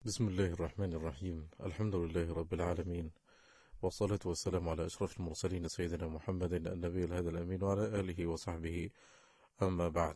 بسم الله الرحمن الرحيم. الحمد لله رب العالمين، والصلاة والسلام على أشرف المرسلين سيدنا محمد النبي الهادي الأمين وعلى آله وصحبه. أما بعد،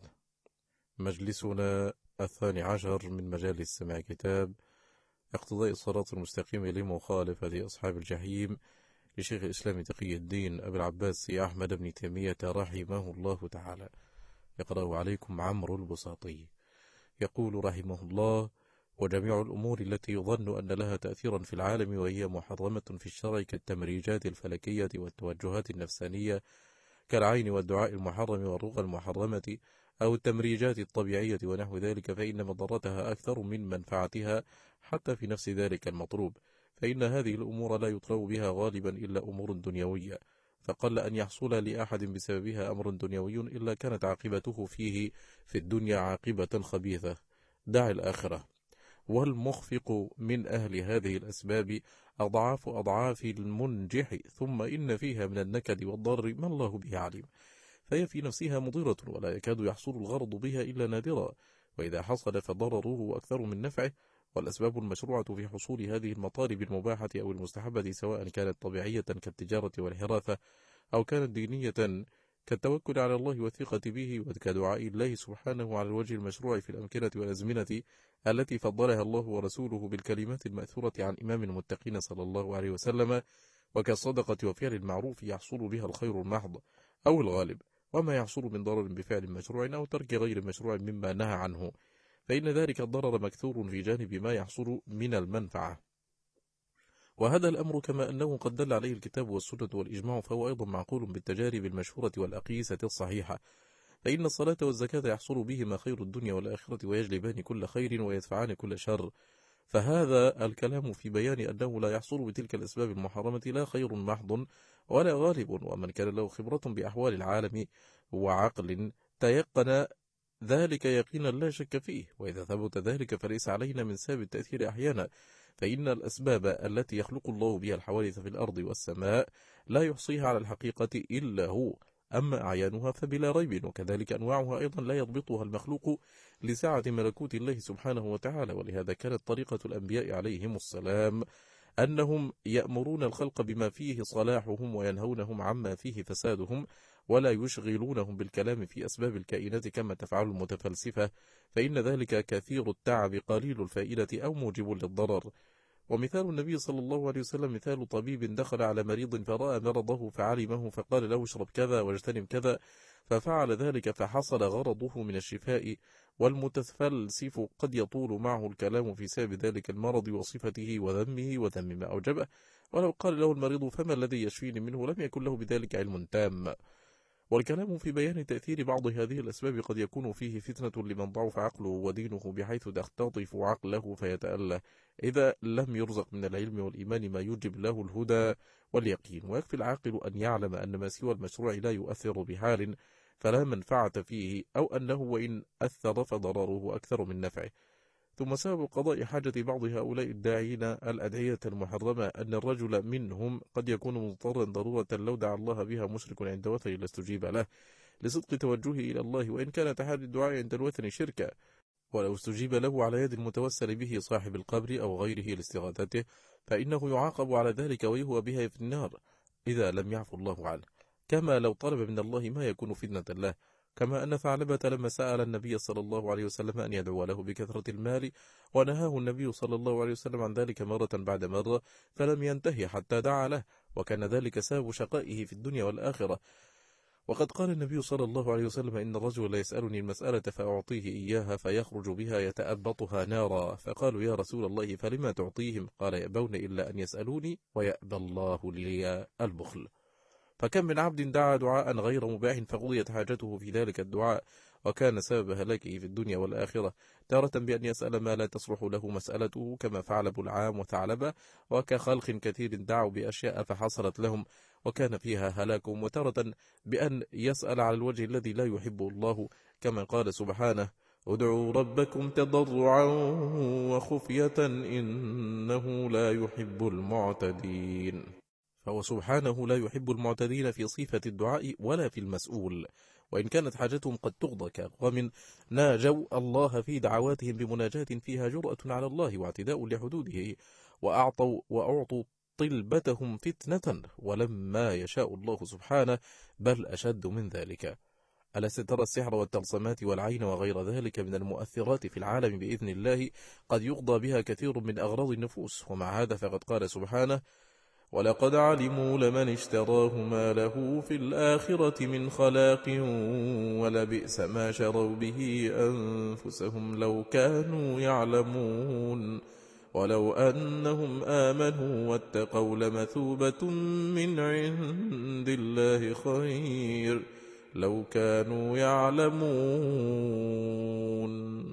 مجلسنا 12 من مجالس سماع كتاب اقتضاء الصراط المستقيم لمخالفة أصحاب الجحيم لشيخ الإسلام تقي الدين أبي العباس أحمد بن تيمية رحمه الله تعالى. يقرأ عليكم عمرو البساطي. يقول رحمه الله: وجميع الأمور التي يظن أن لها تأثيرا في العالم وهي محرمة في الشرع كالتمريجات الفلكية والتوجهات النفسانية كالعين والدعاء المحرم والرقى المحرمة أو التمريجات الطبيعية ونحو ذلك، فإن مضرتها أكثر من منفعتها حتى في نفس ذلك المطلوب، فإن هذه الأمور لا يطلب بها غالبا إلا أمور دنيوية، فقل أن يحصل لأحد بسببها أمر دنيوي إلا كانت عاقبته فيه في الدنيا عاقبة خبيثة دع الآخرة. والمخفق من أهل هذه الأسباب أضعاف أضعاف المنجح، ثم إن فيها من النكد والضر ما الله به عليم، فهي في نفسها مضرة ولا يكاد يحصل الغرض بها إلا نادرا، وإذا حصل فضرره أكثر من نفعه. والأسباب المشروعة في حصول هذه المطالب المباحة أو المستحبة سواء كانت طبيعية كالتجارة والحراثة أو كانت دينية كالتوكل على الله والثقة به وكدعاء الله سبحانه على الوجه المشروع في الأمكنة والأزمنة التي فضلها الله ورسوله بالكلمات المأثورة عن إمام المتقين صلى الله عليه وسلم، وكالصدقة وفعل المعروف يحصل بها الخير المحض أو الغالب، وما يحصل من ضرر بفعل مشروع أو ترك غير مشروع مما نهى عنه، فإن ذلك الضرر مكثور في جانب ما يحصل من المنفعة. وهذا الأمر كما أنه قد دل عليه الكتاب والسنة والإجماع، فهو أيضا معقول بالتجارب المشهورة والأقيسة الصحيحة، فإن الصلاة والزكاة يحصل بهما خير الدنيا والآخرة ويجلبان كل خير ويدفعان كل شر، فهذا الكلام في بيان أنه لا يحصل بتلك الأسباب المحرمة لا خير محض ولا غالب، ومن كان له خبرة بأحوال العالم وعقل تيقن ذلك يقينا لا شك فيه، وإذا ثبت ذلك فليس علينا من سبب التأثير أحيانا، فإن الأسباب التي يخلق الله بها الحوادث في الأرض والسماء لا يحصيها على الحقيقة إلا هو، أما أعيانها فبلا ريب، وكذلك أنواعها أيضا لا يضبطها المخلوق لسعة ملكوت الله سبحانه وتعالى. ولهذا كانت طريقة الأنبياء عليهم السلام أنهم يأمرون الخلق بما فيه صلاحهم وينهونهم عما فيه فسادهم، ولا يشغلونهم بالكلام في أسباب الكائنات كما تفعل المتفلسفة، فإن ذلك كثير التعب قليل الفائدة أو موجب للضرر. ومثال النبي صلى الله عليه وسلم مثال طبيب دخل على مريض فرأى مرضه فعلمه فقال له اشرب كذا واجتنب كذا، ففعل ذلك فحصل غرضه من الشفاء، والمتفلسف قد يطول معه الكلام في سبب ذلك المرض وصفته وذمه وذم ما أوجبه، ولو قال له المريض فما الذي يشفيني منه لم يكن له بذلك علم تام. والكلام في بيان تأثير بعض هذه الأسباب قد يكون فيه فتنة لمن ضعف عقله ودينه بحيث تختطف عقله فيتأله إذا لم يرزق من العلم والإيمان ما يجب له الهدى واليقين. ويكفي العاقل أن يعلم أن ما سوى المشروع لا يؤثر بحال فلا منفعة فيه، أو أنه وإن أثر فضرره أكثر من نفعه. ثم سبب قضاء حاجة بعض هؤلاء الداعين الأدعية المحرمة أن الرجل منهم قد يكون مضطرا ضرورة لو دعا الله بها مشرك عند وثن لاستجيب له لصدق توجهه إلى الله، وإن كان تحدي الدعاء عند الوثن شركا، ولو استجيب له على يد المتوسل به صاحب القبر أو غيره لاستغاثته فإنه يعاقب على ذلك ويهوى بها في النار إذا لم يعفو الله عنه، كما لو طلب من الله ما يكون فتنة له. كما أن ثعلبة لما سأل النبي صلى الله عليه وسلم أن يدعو له بكثرة المال ونهاه النبي صلى الله عليه وسلم عن ذلك مرة بعد مرة فلم ينتهي حتى دعا له، وكان ذلك سبب شقائه في الدنيا والآخرة. وقد قال النبي صلى الله عليه وسلم إن الرجل لا يسألني المسألة فأعطيه إياها فيخرج بها يتأبطها نارا، فقالوا يا رسول الله فلما تعطيهم؟ قال يأبون إلا أن يسألوني ويأبى الله لي البخل. فكم من عبد دعا دعاء غير مباح فقضيت حاجته في ذلك الدعاء وكان سبب هلاكه في الدنيا والآخرة، تارة بأن يسأل ما لا تصلح له مسألته كما فعل بلعام وثعلبة، وكخلق كثير دعوا بأشياء فحصلت لهم وكان فيها هلاكهم، وتارة بأن يسأل على الوجه الذي لا يحبه الله كما قال سبحانه ادعوا ربكم تضرعا وخفية إنه لا يحب المعتدين، فهو سبحانه لا يحب المعتدين في صفة الدعاء ولا في المسؤول. وإن كانت حاجتهم قد تغضى كأقوام ناجوا الله في دعواتهم بمناجاة فيها جرأة على الله واعتداء لحدوده، وأعطوا طلبتهم فتنة ولما يشاء الله سبحانه، بل أشد من ذلك. ألست ترى السحر والتلصمات والعين وغير ذلك من المؤثرات في العالم بإذن الله قد يقضى بها كثير من أغراض النفوس؟ ومع هذا فقد قال سبحانه: ولقد علموا لمن اشتراه ما له في الآخرة من خلاق ولبئس ما شروا به أنفسهم لو كانوا يعلمون ولو أنهم آمنوا واتقوا لمثوبة من عند الله خير لو كانوا يعلمون.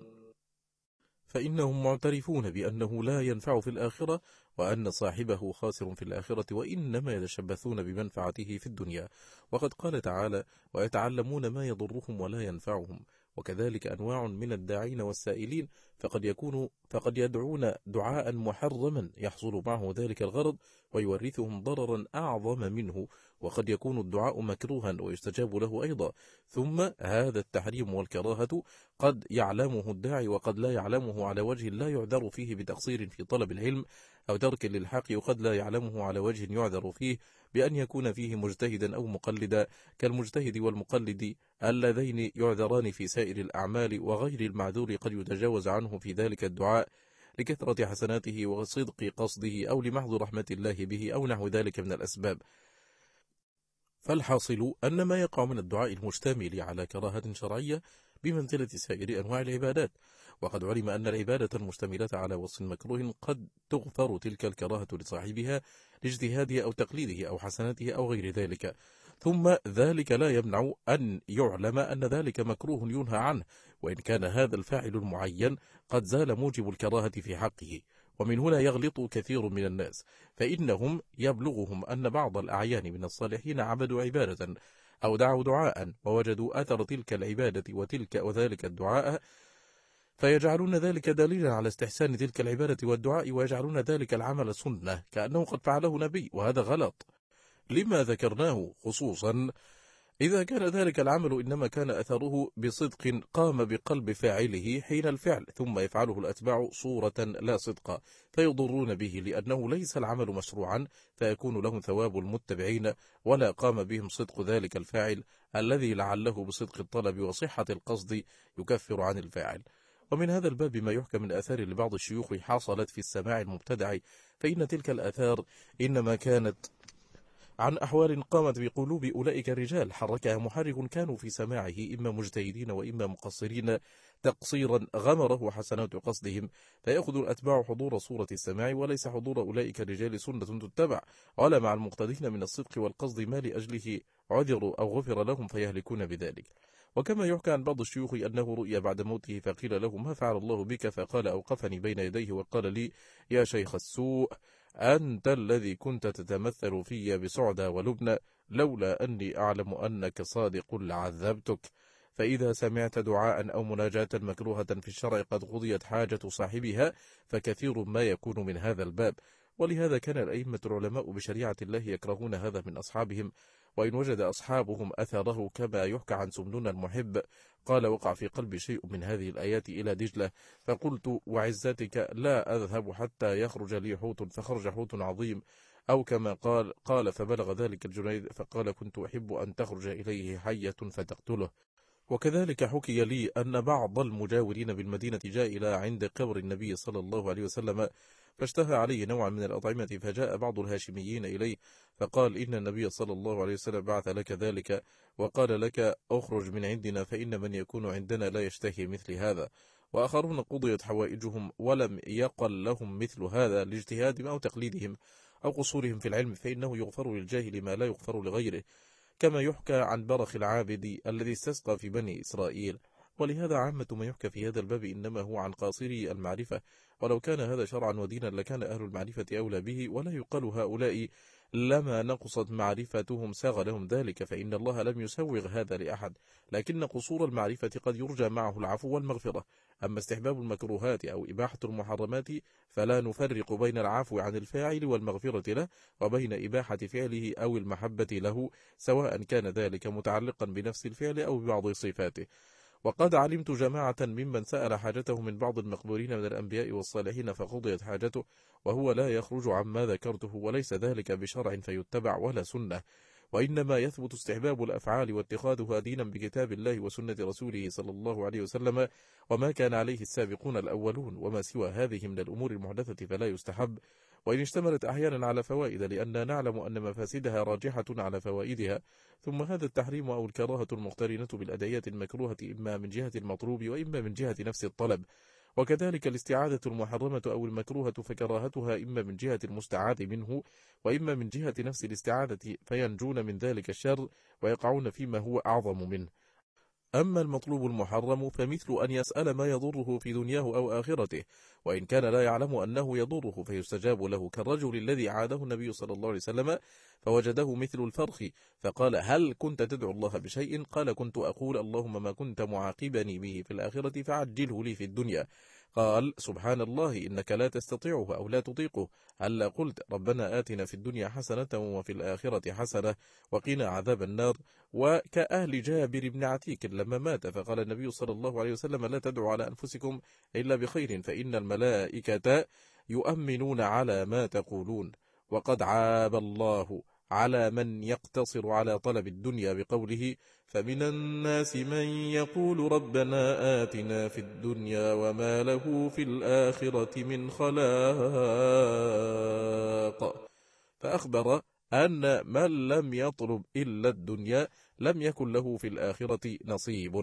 فإنهم معترفون بأنه لا ينفع في الآخرة، وأن صاحبه خاسر في الآخرة، وإنما يتشبثون بمنفعته في الدنيا. وقد قال تعالى: ويتعلمون ما يضرهم ولا ينفعهم. وكذلك أنواع من الداعين والسائلين فقد يدعون دعاء محرما يحصل معه ذلك الغرض ويورثهم ضررا أعظم منه، وقد يكون الدعاء مكروها ويستجاب له أيضا. ثم هذا التحريم والكراهة قد يعلمه الداعي وقد لا يعلمه على وجه لا يعذر فيه بتقصير في طلب العلم أو ترك للحق، وقد لا يعلمه على وجه يعذر فيه بأن يكون فيه مجتهدا أو مقلدا، كالمجتهد والمقلد اللذين يعذران في سائر الأعمال، وغير المعذور قد يتجاوز عنه في ذلك الدعاء لكثرة حسناته وصدق قصده أو لمحض رحمة الله به أو نحو ذلك من الأسباب. فالحاصل أن ما يقع من الدعاء المشتمل على كراهة شرعية بمنزلة سائر أنواع العبادات، وقد علم أن العبادة المشتملة على وصف مكروه قد تغفر تلك الكراهة لصاحبها لاجتهاده أو تقليده أو حسناته أو غير ذلك. ثم ذلك لا يمنع أن يعلم أن ذلك مكروه ينهى عنه، وإن كان هذا الفاعل المعين قد زال موجب الكراهة في حقه. ومن هنا يغلط كثير من الناس، فإنهم يبلغهم أن بعض الأعيان من الصالحين عبدوا عبادة أو دعوا دعاء ووجدوا أثر تلك العبادة وذلك الدعاء، فيجعلون ذلك دليلا على استحسان تلك العبادة والدعاء، ويجعلون ذلك العمل سنة كأنه قد فعله نبي، وهذا غلط. لما ذكرناه خصوصا إذا كان ذلك العمل إنما كان أثره بصدق قام بقلب فاعله حين الفعل، ثم يفعله الأتباع صورة لا صدقا فيضرون به، لأنه ليس العمل مشروعا فيكون لهم ثواب المتبعين، ولا قام بهم صدق ذلك الفاعل الذي لعله بصدق الطلب وصحة القصد يكفر عن الفاعل. ومن هذا الباب ما يحكى من آثار لبعض الشيوخ حصلت في السماع المبتدع، فإن تلك الآثار إنما كانت عن أحوال قامت بقلوب أولئك الرجال حركها محرك كانوا في سماعه إما مجتهدين وإما مقصرين تقصيرا غمره حسنات قصدهم، فيأخذ الأتباع حضور صورة السماع وليس حضور أولئك الرجال سنة تتبع، ولا مع المقتدين من الصدق والقصد ما لأجله عذروا أو غفر لهم فيهلكون بذلك. وكما يحكى عن بعض الشيوخ أنه رؤيا بعد موته فقيل له: ما فعل الله بك؟ فقال: أوقفني بين يديه وقال لي: يا شيخ السوء، أنت الذي كنت تتمثل في بسعدى ولبنى، لولا أني أعلم أنك صادق لعذبتك. فإذا سمعت دعاء أو مناجاة مكروهة في الشرع قد قضيت حاجة صاحبها، فكثير ما يكون من هذا الباب. ولهذا كان الأئمة العلماء بشريعة الله يكرهون هذا من أصحابهم، وإن وجد أصحابهم أثره كما يحكى عن سمنون المحب قال: وقع في قلبي شيء من هذه الآيات إلى دجلة، فقلت: وعزتك لا أذهب حتى يخرج لي حوت، فخرج حوت عظيم، أو كما قال فبلغ ذلك الجنيد فقال: كنت أحب أن تخرج إليه حية فتقتله. وكذلك حكي لي أن بعض المجاورين بالمدينة جاء إلى عند قبر النبي صلى الله عليه وسلم فاشتهى عليه نوعا من الأطعمة، فجاء بعض الهاشميين إليه فقال: إن النبي صلى الله عليه وسلم بعث لك ذلك وقال لك: أخرج من عندنا، فإن من يكون عندنا لا يشتهي مثل هذا. وآخرون قضيت حوائجهم ولم يقل لهم مثل هذا لاجتهادهم أو تقليدهم أو قصورهم في العلم، فإنه يغفر للجاهل ما لا يغفر لغيره، كما يحكى عن برخ العابد الذي استسقى في بني إسرائيل ولهذا عامة ما يحكى في هذا الباب إنما هو عن قاصري المعرفة، ولو كان هذا شرعا ودينا لكان أهل المعرفة أولى به، ولا يقال هؤلاء لما نقصت معرفتهم ساغ لهم ذلك، فإن الله لم يسوغ هذا لأحد، لكن قصور المعرفة قد يرجى معه العفو والمغفرة. أما استحباب المكروهات أو إباحة المحرمات فلا نفرق بين العفو عن الفاعل والمغفرة له، وبين إباحة فعله أو المحبة له، سواء كان ذلك متعلقا بنفس الفعل أو ببعض صفاته. وقد علمت جماعة ممن سأل حاجته من بعض المقبورين من الأنبياء والصالحين فقضيت حاجته، وهو لا يخرج عما ذكرته، وليس ذلك بشرع فيتبع ولا سنة، وإنما يثبت استحباب الأفعال واتخاذها دينا بكتاب الله وسنة رسوله صلى الله عليه وسلم، وما كان عليه السابقون الأولون، وما سوى هذه من الأمور المحدثة فلا يستحب، وإن اشتملت أحيانا على فوائد لأننا نعلم أن مفاسدها راجحة على فوائدها. ثم هذا التحريم أو الكراهة المقترنة بالأدعية المكروهة إما من جهة المطلوب وإما من جهة نفس الطلب، وكذلك الاستعاذة المحرمة أو المكروهة فكراهتها إما من جهة المستعاذ منه وإما من جهة نفس الاستعاذة، فينجون من ذلك الشر ويقعون فيما هو أعظم منه. أما المطلوب المحرم فمثل أن يسأل ما يضره في دنياه أو آخرته، وإن كان لا يعلم أنه يضره فيستجاب له، كالرجل الذي عاده النبي صلى الله عليه وسلم فوجده مثل الفرخ فقال: هل كنت تدعو الله بشيء؟ قال: كنت أقول اللهم ما كنت معاقبني به في الآخرة فعجله لي في الدنيا. قال: سبحان الله، إنك لا تستطيعه أو لا تطيقه. هل قلت ربنا آتنا في الدنيا حسنة وفي الآخرة حسنة وقنا عذاب النار؟ وكأهل جابر بن عتيك لما مات فقال النبي صلى الله عليه وسلم: لا تدعوا على أنفسكم إلا بخير فإن الملائكة يؤمنون على ما تقولون. وقد عاب الله على من يقتصر على طلب الدنيا بقوله: فمن الناس من يقول ربنا آتنا في الدنيا وما له في الآخرة من خلاق. فأخبر أن من لم يطلب إلا الدنيا لم يكن له في الآخرة نصيب.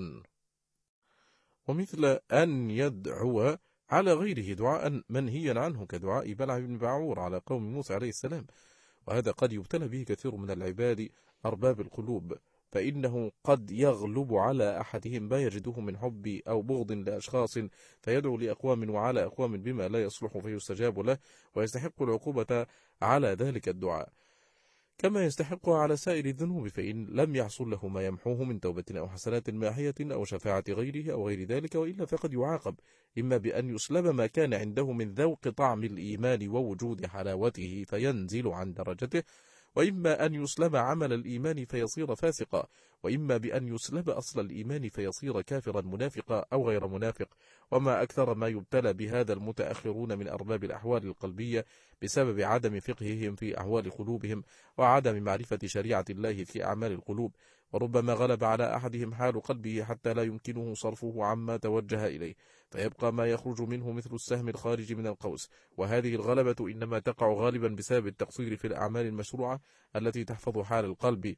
ومثل أن يدعو على غيره دعاء منهيا عنه كدعاء بلع بن بعور على قوم موسى عليه السلام، وهذا قد يبتلى به كثير من العباد أرباب القلوب، فإنه قد يغلب على أحدهم ما يجده من حب أو بغض لأشخاص فيدعو لأقوام وعلى أقوام بما لا يصلح فيستجاب له، ويستحق العقوبة على ذلك الدعاء كما يستحقها على سائر الذنوب، فإن لم يحصل له ما يمحوه من توبة أو حسنات ماحية أو شفاعة غيره أو غير ذلك، وإلا فقد يعاقب إما بأن يسلب ما كان عنده من ذوق طعم الإيمان ووجود حلاوته فينزل عن درجته، وإما أن يسلب عمل الإيمان فيصير فاسقا، وإما بأن يسلب أصل الإيمان فيصير كافرا منافقا أو غير منافق. وما أكثر ما يبتلى بهذا المتأخرون من أرباب الأحوال القلبية بسبب عدم فقههم في أحوال قلوبهم وعدم معرفة شريعة الله في أعمال القلوب، وربما غلب على أحدهم حال قلبه حتى لا يمكنه صرفه عما توجه إليه، فيبقى ما يخرج منه مثل السهم الخارج من القوس. وهذه الغلبة إنما تقع غالبا بسبب التقصير في الأعمال المشروعة التي تحفظ حال القلب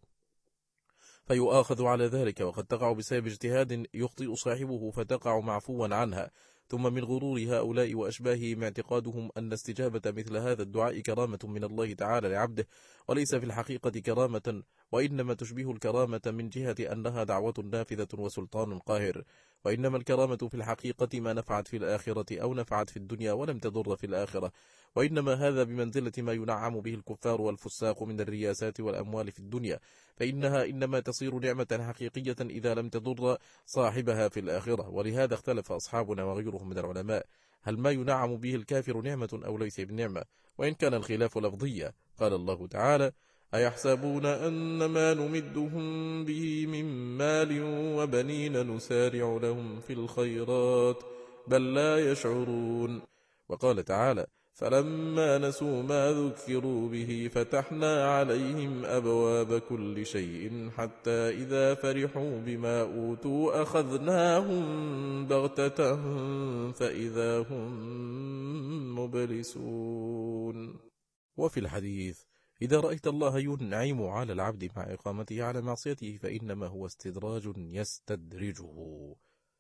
فيؤاخذ على ذلك، وقد تقع بسبب اجتهاد يخطئ صاحبه فتقع معفوا عنها. ثم من غرور هؤلاء وأشباههم اعتقادهم أن استجابة مثل هذا الدعاء كرامة من الله تعالى لعبده، وليس في الحقيقة كرامة، وإنما تشبه الكرامة من جهة أنها دعوة نافذة وسلطان قاهر، وإنما الكرامة في الحقيقة ما نفعت في الآخرة أو نفعت في الدنيا ولم تضر في الآخرة، وإنما هذا بمنزلة ما ينعم به الكفار والفساق من الرياسات والأموال في الدنيا، فإنها إنما تصير نعمة حقيقية إذا لم تضر صاحبها في الآخرة. ولهذا اختلف أصحابنا وغيرهم من العلماء هل ما ينعم به الكافر نعمة أو ليس بنعمة، وإن كان الخلاف لفظيا. قال الله تعالى: أيحسبون أن ما نمدهم به من مال وبنين نسارع لهم في الخيرات بل لا يشعرون. وقال تعالى: فلما نسوا ما ذكروا به فتحنا عليهم أبواب كل شيء حتى إذا فرحوا بما أوتوا أخذناهم بغتة فإذا هم مبلسون. وفي الحديث: إذا رأيت الله ينعم على العبد مع إقامته على معصيته فإنما هو استدراج يستدرجه.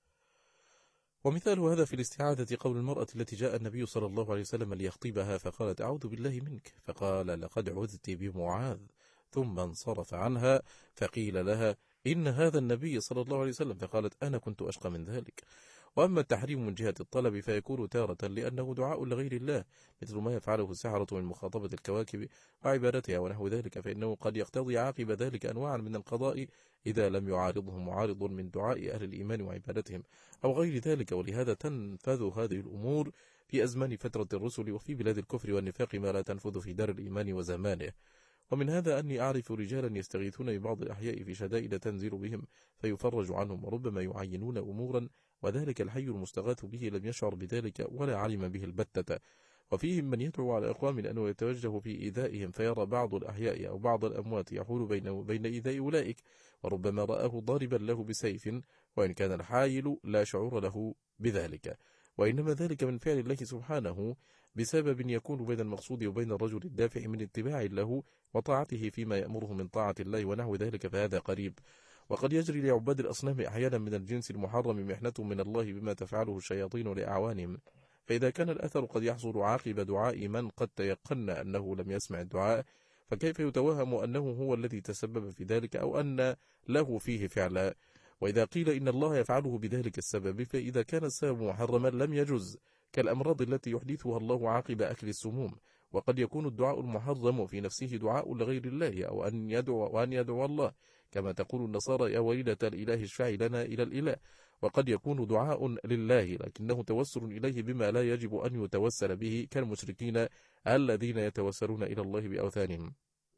ومثال هذا في الاستعاذة قول المرأة التي جاء النبي صلى الله عليه وسلم ليخطبها فقالت: أعوذ بالله منك، فقال: لقد عذت بمعاذ، ثم انصرف عنها فقيل لها: إن هذا النبي صلى الله عليه وسلم، فقالت أنا كنت أشقى من ذلك. وأما التحريم من جهة الطلب فيكون تارة لأنه دعاء لغير الله، مثل ما يفعله السحرة من مخاطبة الكواكب وعبادتها ونحو ذلك، فإنه قد يقتضي عاقب ذلك أنواعا من القضاء إذا لم يعارضه معارض من دعاء أهل الإيمان وعبادتهم أو غير ذلك. ولهذا تنفذ هذه الأمور في أزمان فترة الرسل، وفي بلاد الكفر والنفاق ما لا تنفذ في دار الإيمان وزمانه. ومن هذا أني أعرف رجالا يستغيثون ببعض الأحياء في شدائد تنزل بهم فيفرج عنهم، وربما يعينون أمورا وذلك الحي المستغاث به لم يشعر بذلك ولا علم به البتة. وفيهم من يدعو على أقوام أنه يتوجه في إيذائهم، فيرى بعض الأحياء أو بعض الأموات يحول بينه وبين إيذاء أولئك، وربما رآه ضاربا له بسيف، وإن كان الحايل لا شعور له بذلك، وإنما ذلك من فعل الله سبحانه بسبب يكون بين المقصود وبين الرجل الدافع من اتباع له وطاعته فيما يأمره من طاعة الله ونحو ذلك، فهذا قريب. وقد يجري لعباد الأصنام أحيانا من الجنس المحرم محنة من الله بما تفعله الشياطين لأعوانهم، فإذا كان الأثر قد يحصل عاقب دعاء من قد تيقن أنه لم يسمع الدعاء، فكيف يتوهم أنه هو الذي تسبب في ذلك أو أن له فيه فعلا؟ وإذا قيل إن الله يفعله بذلك السبب، فإذا كان السبب محرما لم يجز، كالأمراض التي يحدثها الله عاقب أكل السموم. وقد يكون الدعاء المحرم في نفسه دعاء لغير الله، أو أن يدعو الله، كما تقول النصارى يا وليدة الإله اشفعي لنا إلى الإله. وقد يكون دعاء لله لكنه توسل إليه بما لا يجب أن يتوسل به، كالمشركين الذين يتوسلون إلى الله بأوثانهم.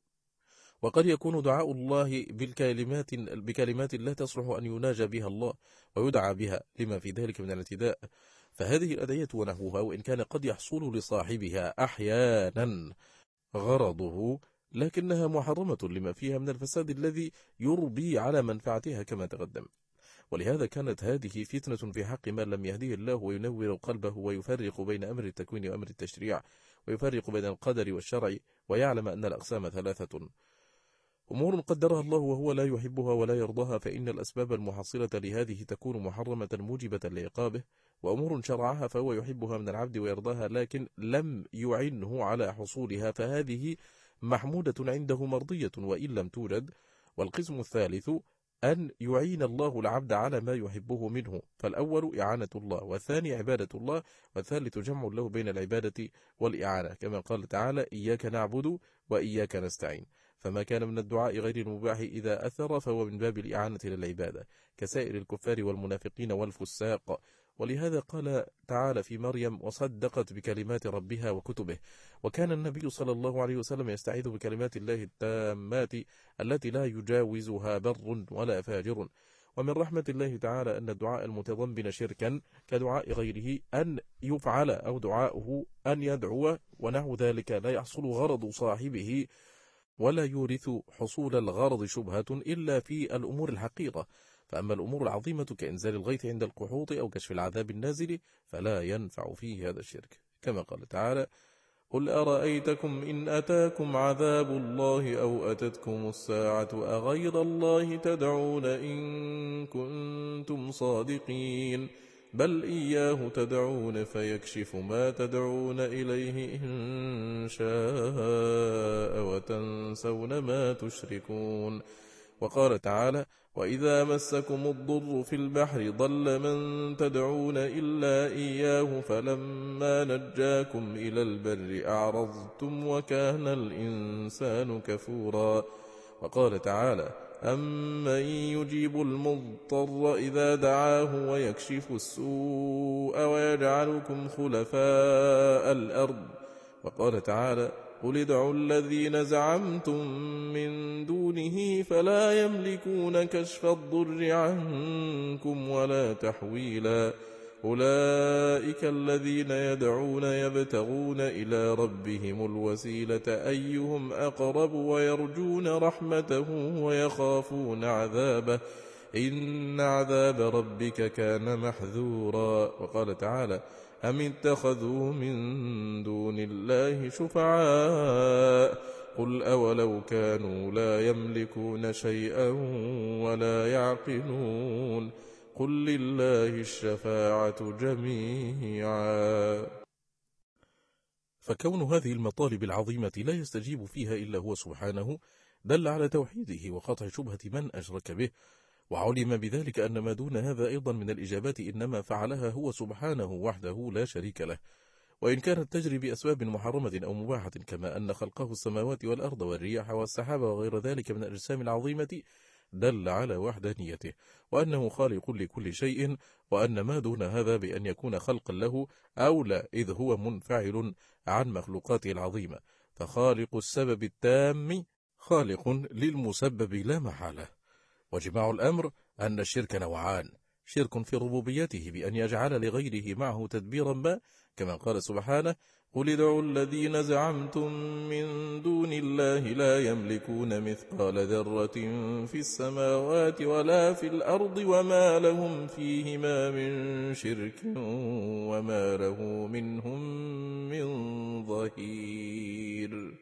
وقد يكون دعاء الله بكلمات لا تصلح أن يناجى بها الله ويدعى بها لما في ذلك من الاعتداء، فهذه الأدعية ونحوها وإن كان قد يحصل لصاحبها أحيانا غرضه، لكنها محرمة لما فيها من الفساد الذي يربي على منفعتها كما تقدم. ولهذا كانت هذه فتنة في حق من لم يهديه الله وينور قلبه ويفرق بين أمر التكوين وأمر التشريع، ويفرق بين القدر والشرع، ويعلم أن الأقسام ثلاثة: أمور قدرها الله وهو لا يحبها ولا يرضاها، فإن الأسباب المحصلة لهذه تكون محرمة موجبة لعقابه، وأمور شرعها فهو يحبها من العبد ويرضاها لكن لم يعنه على حصولها، فهذه محمودة عنده مرضية وإن لم توجد. والقسم الثالث أن يعين الله العبد على ما يحبه منه، فالأول إعانة الله، والثاني عبادة الله، والثالث جمع له بين العبادة والإعانة، كما قال تعالى إياك نعبد وإياك نستعين. فما كان من الدعاء غير المباح إذا أثر فهو من باب الإعانة للعبادة، كسائر الكفار والمنافقين والفساق. ولهذا قال تعالى في مريم وصدقت بكلمات ربها وكتبه. وكان النبي صلى الله عليه وسلم يستعيذ بكلمات الله التامات التي لا يجاوزها بر ولا فاجر. ومن رحمة الله تعالى أن الدعاء المتضمن شركا كدعاء غيره أن يفعل، أو دعاؤه أن يدعو ونحو ذلك لا يحصل غرض صاحبه ولا يورث حصول الغرض شبهة إلا في الأمور الحقيقة. فأما الأمور العظيمة كإنزال الغيث عند القحوط أو كشف العذاب النازل فلا ينفع فيه هذا الشرك، كما قال تعالى قل أرأيتكم إن أتاكم عذاب الله أو أتتكم الساعة أغير الله تدعون إن كنتم صادقين بل إياه تدعون فيكشف ما تدعون إليه إن شاء وتنسون ما تشركون. وقال تعالى وإذا مسكم الضر في البحر ضل من تدعون إلا إياه فلما نجاكم إلى البر أعرضتم وكان الإنسان كفورا. وقال تعالى أمن يجيب المضطر إذا دعاه ويكشف السوء ويجعلكم خلفاء الأرض. وقال تعالى قل ادعوا الذين زعمتم من دونه فلا يملكون كشف الضر عنكم ولا تحويلا أولئك الذين يدعون يبتغون إلى ربهم الوسيلة أيهم أقرب ويرجون رحمته ويخافون عذابه إن عذاب ربك كان محذورا. وقال تعالى أم اتخذوا من دون الله شفعاء قل أولو كانوا لا يملكون شيئا ولا يعقلون قل لله الشفاعة جميعا. فكون هذه المطالب العظيمة لا يستجيب فيها إلا هو سبحانه دل على توحيده وقطع شبهة من أشرك به. وعلم بذلك أن ما دون هذا أيضا من الإجابات إنما فعلها هو سبحانه وحده لا شريك له، وإن كانت تجري بأسباب محرمة أو مباحة، كما أن خلقه السماوات والأرض والرياح والسحاب وغير ذلك من الأجسام العظيمة دل على وحدانيته، وأنه خالق لكل شيء، وأن ما دون هذا بأن يكون خلقا له أولى، إذ هو منفعل عن مخلوقاته العظيمة، فخالق السبب التام خالق للمسبب لا محالة. وجماع الأمر أن الشرك نوعان: شرك في ربوبيته بأن يجعل لغيره معه تدبيرا ما، كما قال سبحانه: قل ادعوا الذين زعمتم من دون الله لا يملكون مثقال ذرة في السماوات ولا في الأرض وما لهم فيهما من شرك وما له منهم من ظهير.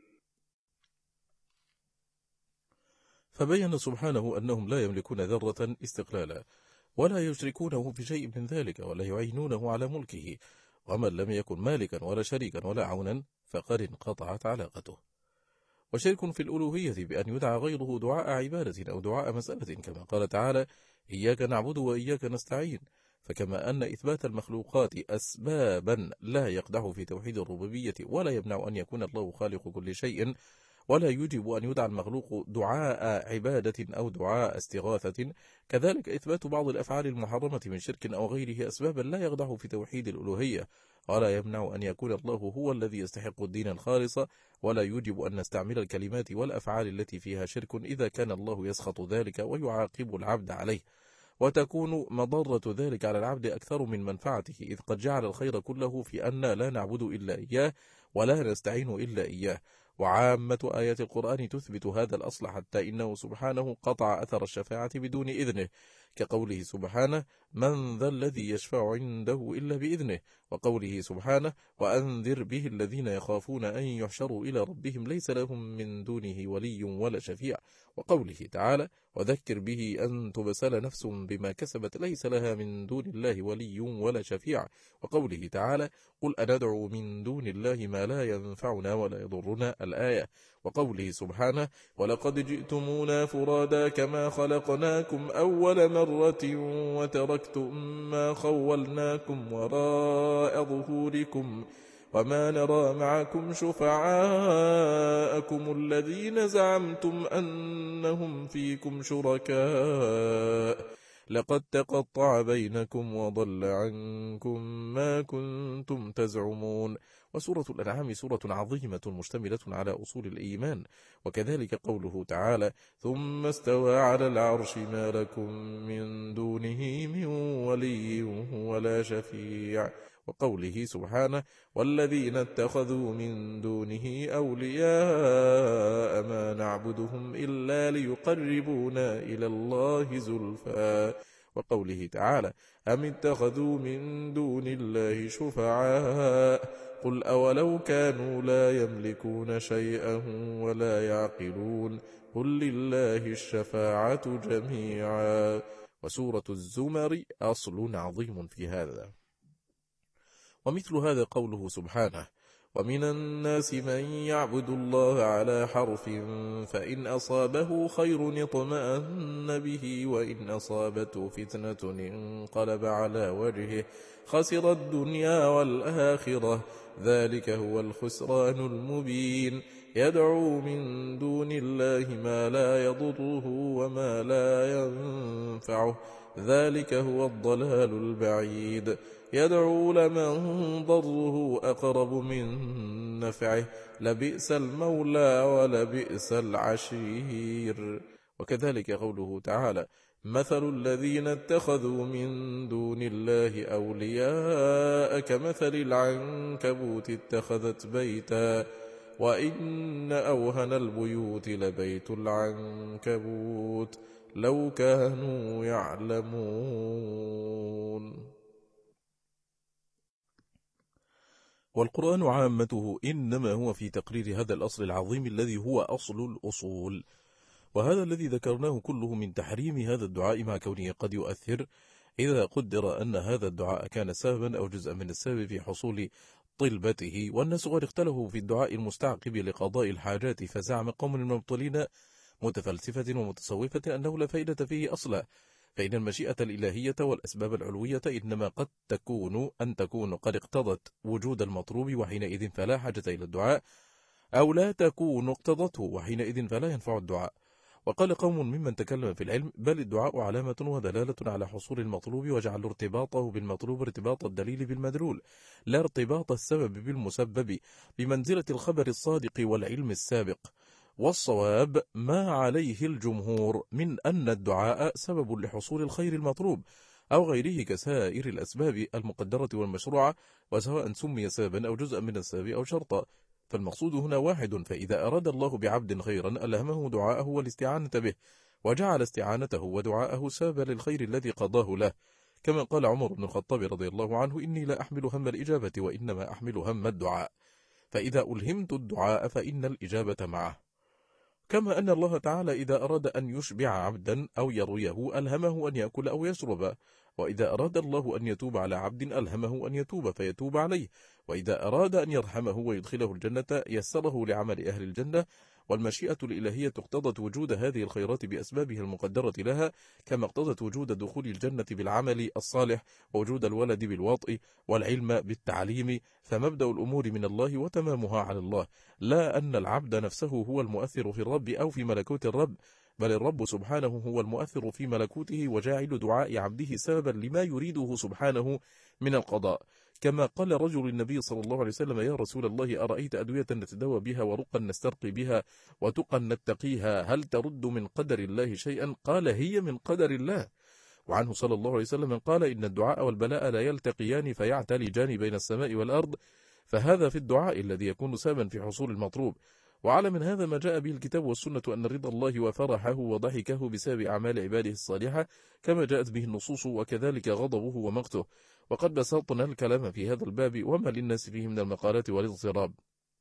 فبين سبحانه أنهم لا يملكون ذرة استقلالا، ولا يشركونه في شيء من ذلك، ولا يعينونه على ملكه، ومن لم يكن مالكا ولا شريكا ولا عونا فقد انقطعت علاقته. وشرك في الألوهية بأن يدعى غيره دعاء عبادة أو دعاء مسألة، كما قال تعالى: إياك نعبد وإياك نستعين. فكما أن إثبات المخلوقات أسبابا لا يقدح في توحيد الربوبية ولا يمنع أن يكون الله خالق كل شيء، ولا يجب أن يدعى المخلوق دعاء عبادة أو دعاء استغاثة، كذلك إثبات بعض الأفعال المحرمة من شرك أو غيره أسبابا لا يقدح في توحيد الألوهية، ولا يمنع أن يكون الله هو الذي يستحق الدين الخالص، ولا يجب أن نستعمل الكلمات والأفعال التي فيها شرك إذا كان الله يسخط ذلك ويعاقب العبد عليه، وتكون مضرة ذلك على العبد أكثر من منفعته، إذ قد جعل الخير كله في أن لا نعبد إلا إياه ولا نستعين إلا إياه. وعامة آيات القرآن تثبت هذا الأصل، حتى إنه سبحانه قطع أثر الشفاعة بدون إذنه، كقوله سبحانه: من ذا الذي يشفع عنده إلا بإذنه، وقوله سبحانه: وأنذر به الذين يخافون أن يحشروا إلى ربهم ليس لهم من دونه ولي ولا شفيع، وقوله تعالى: وذكر به أن تبسل نفس بما كسبت ليس لها من دون الله ولي ولا شفيع، وقوله تعالى: قل أندعو من دون الله ما لا ينفعنا ولا يضرنا، الآية، وقوله سبحانه: ولقد جئتمونا فرادا كما خلقناكم أول مرة وتركتم ما خولناكم وراء ظهوركم وما نرى معكم شفعاءكم الذين زعمتم أنهم فيكم شركاء لقد تقطع بينكم وضل عنكم ما كنتم تزعمون. وسورة الأنعام سورة عظيمة مشتملة على أصول الإيمان. وكذلك قوله تعالى: ثم استوى على العرش ما لكم من دونه من ولي ولا شفيع، وقوله سبحانه: والذين اتخذوا من دونه أولياء ما نعبدهم إلا ليقربونا إلى الله زلفى، وقوله تعالى: أم اتخذوا من دون الله شفعاء قل أولو كانوا لا يملكون شيئا ولا يعقلون قل لله الشفاعة جميعا. وسورة الزمر أصل عظيم في هذا. ومثل هذا قوله سبحانه: ومن الناس من يعبد الله على حرف فإن أصابه خير اطمأن به وإن أصابته فتنة انقلب على وجهه خسر الدنيا والآخرة ذلك هو الخسران المبين. يدعو من دون الله ما لا يضره وما لا ينفعه ذلك هو الضلال البعيد. يدعو لمن ضره أقرب من نفعه لبئس المولى ولبئس العشير. وكذلك قوله تعالى: مثل الذين اتخذوا من دون الله أولياء كمثل العنكبوت اتخذت بيتا وإن أوهن البيوت لبيت العنكبوت لو كانوا يعلمون. والقرآن عامته إنما هو في تقرير هذا الأصل العظيم الذي هو أصل الأصول، وهذا الذي ذكرناه كله من تحريم هذا الدعاء مع كونه قد يؤثر إذا قدر أن هذا الدعاء كان سببا أو جزءا من السبب في حصول طلبته. والناس قد اختلفوا في الدعاء المستعقب لقضاء الحاجات، فزعم قوم من المبطلين متفلسفة ومتصوفة أنه لا فائدة فيه أصلا، فإن المشيئة الإلهية والأسباب العلوية إنما قد تكون قد اقتضت وجود المطلوب، وحينئذ فلا حاجة إلى الدعاء، أو لا تكون اقتضته، وحينئذ فلا ينفع الدعاء. وقال قوم ممن تكلم في العلم: بل الدعاء علامة ودلالة على حصول المطلوب، وجعل ارتباطه بالمطلوب ارتباط الدليل بالمدلول، لا ارتباط السبب بالمسبب، بمنزلة الخبر الصادق والعلم السابق. والصواب ما عليه الجمهور من أن الدعاء سبب لحصول الخير المطلوب أو غيره كسائر الأسباب المقدرة والمشروعة، وسواء سمي سببا أو جزءا من السبب أو شرطا. فالمقصود هنا واحد، فإذا أراد الله بعبد خيرا ألهمه دعاءه والاستعانة به، وجعل استعانته ودعاءه سببا للخير الذي قضاه له، كما قال عمر بن الخطاب رضي الله عنه: إني لا أحمل هم الإجابة وإنما أحمل هم الدعاء، فإذا ألهمت الدعاء فإن الإجابة معه. كما أن الله تعالى إذا أراد أن يشبع عبدا أو يرويه ألهمه أن يأكل أو يشرب، وإذا أراد الله أن يتوب على عبد ألهمه أن يتوب فيتوب عليه، وإذا أراد أن يرحمه ويدخله الجنة يسره لعمل أهل الجنة. والمشيئة الإلهية اقتضت وجود هذه الخيرات بأسبابها المقدرة لها، كما اقتضت وجود دخول الجنة بالعمل الصالح، ووجود الولد بالوطء، والعلم بالتعليم. فمبدأ الأمور من الله وتمامها على الله، لا أن العبد نفسه هو المؤثر في الرب أو في ملكوت الرب، بل الرب سبحانه هو المؤثر في ملكوته، وجاعل دعاء عبده سببا لما يريده سبحانه من القضاء. كما قال رجل النبي صلى الله عليه وسلم: يا رسول الله، أرأيت أدوية نتداوى بها، ورقا نسترقي بها، وتقا نتقيها، هل ترد من قدر الله شيئا؟ قال: هي من قدر الله. وعنه صلى الله عليه وسلم قال: إن الدعاء والبلاء لا يلتقيان فيعتلجان بين السماء والأرض، فهذا في الدعاء الذي يكون سببا في حصول المطلوب. وعلى من هذا ما جاء به الكتاب والسنة، أن رضا الله وفرحه وضحكه بسبب أعمال عباده الصالحة، كما جاءت به النصوص، وكذلك غضبه ومقته. وقد بسطنا الكلام في هذا الباب وما للناس فيه من المقالات والاضطراب.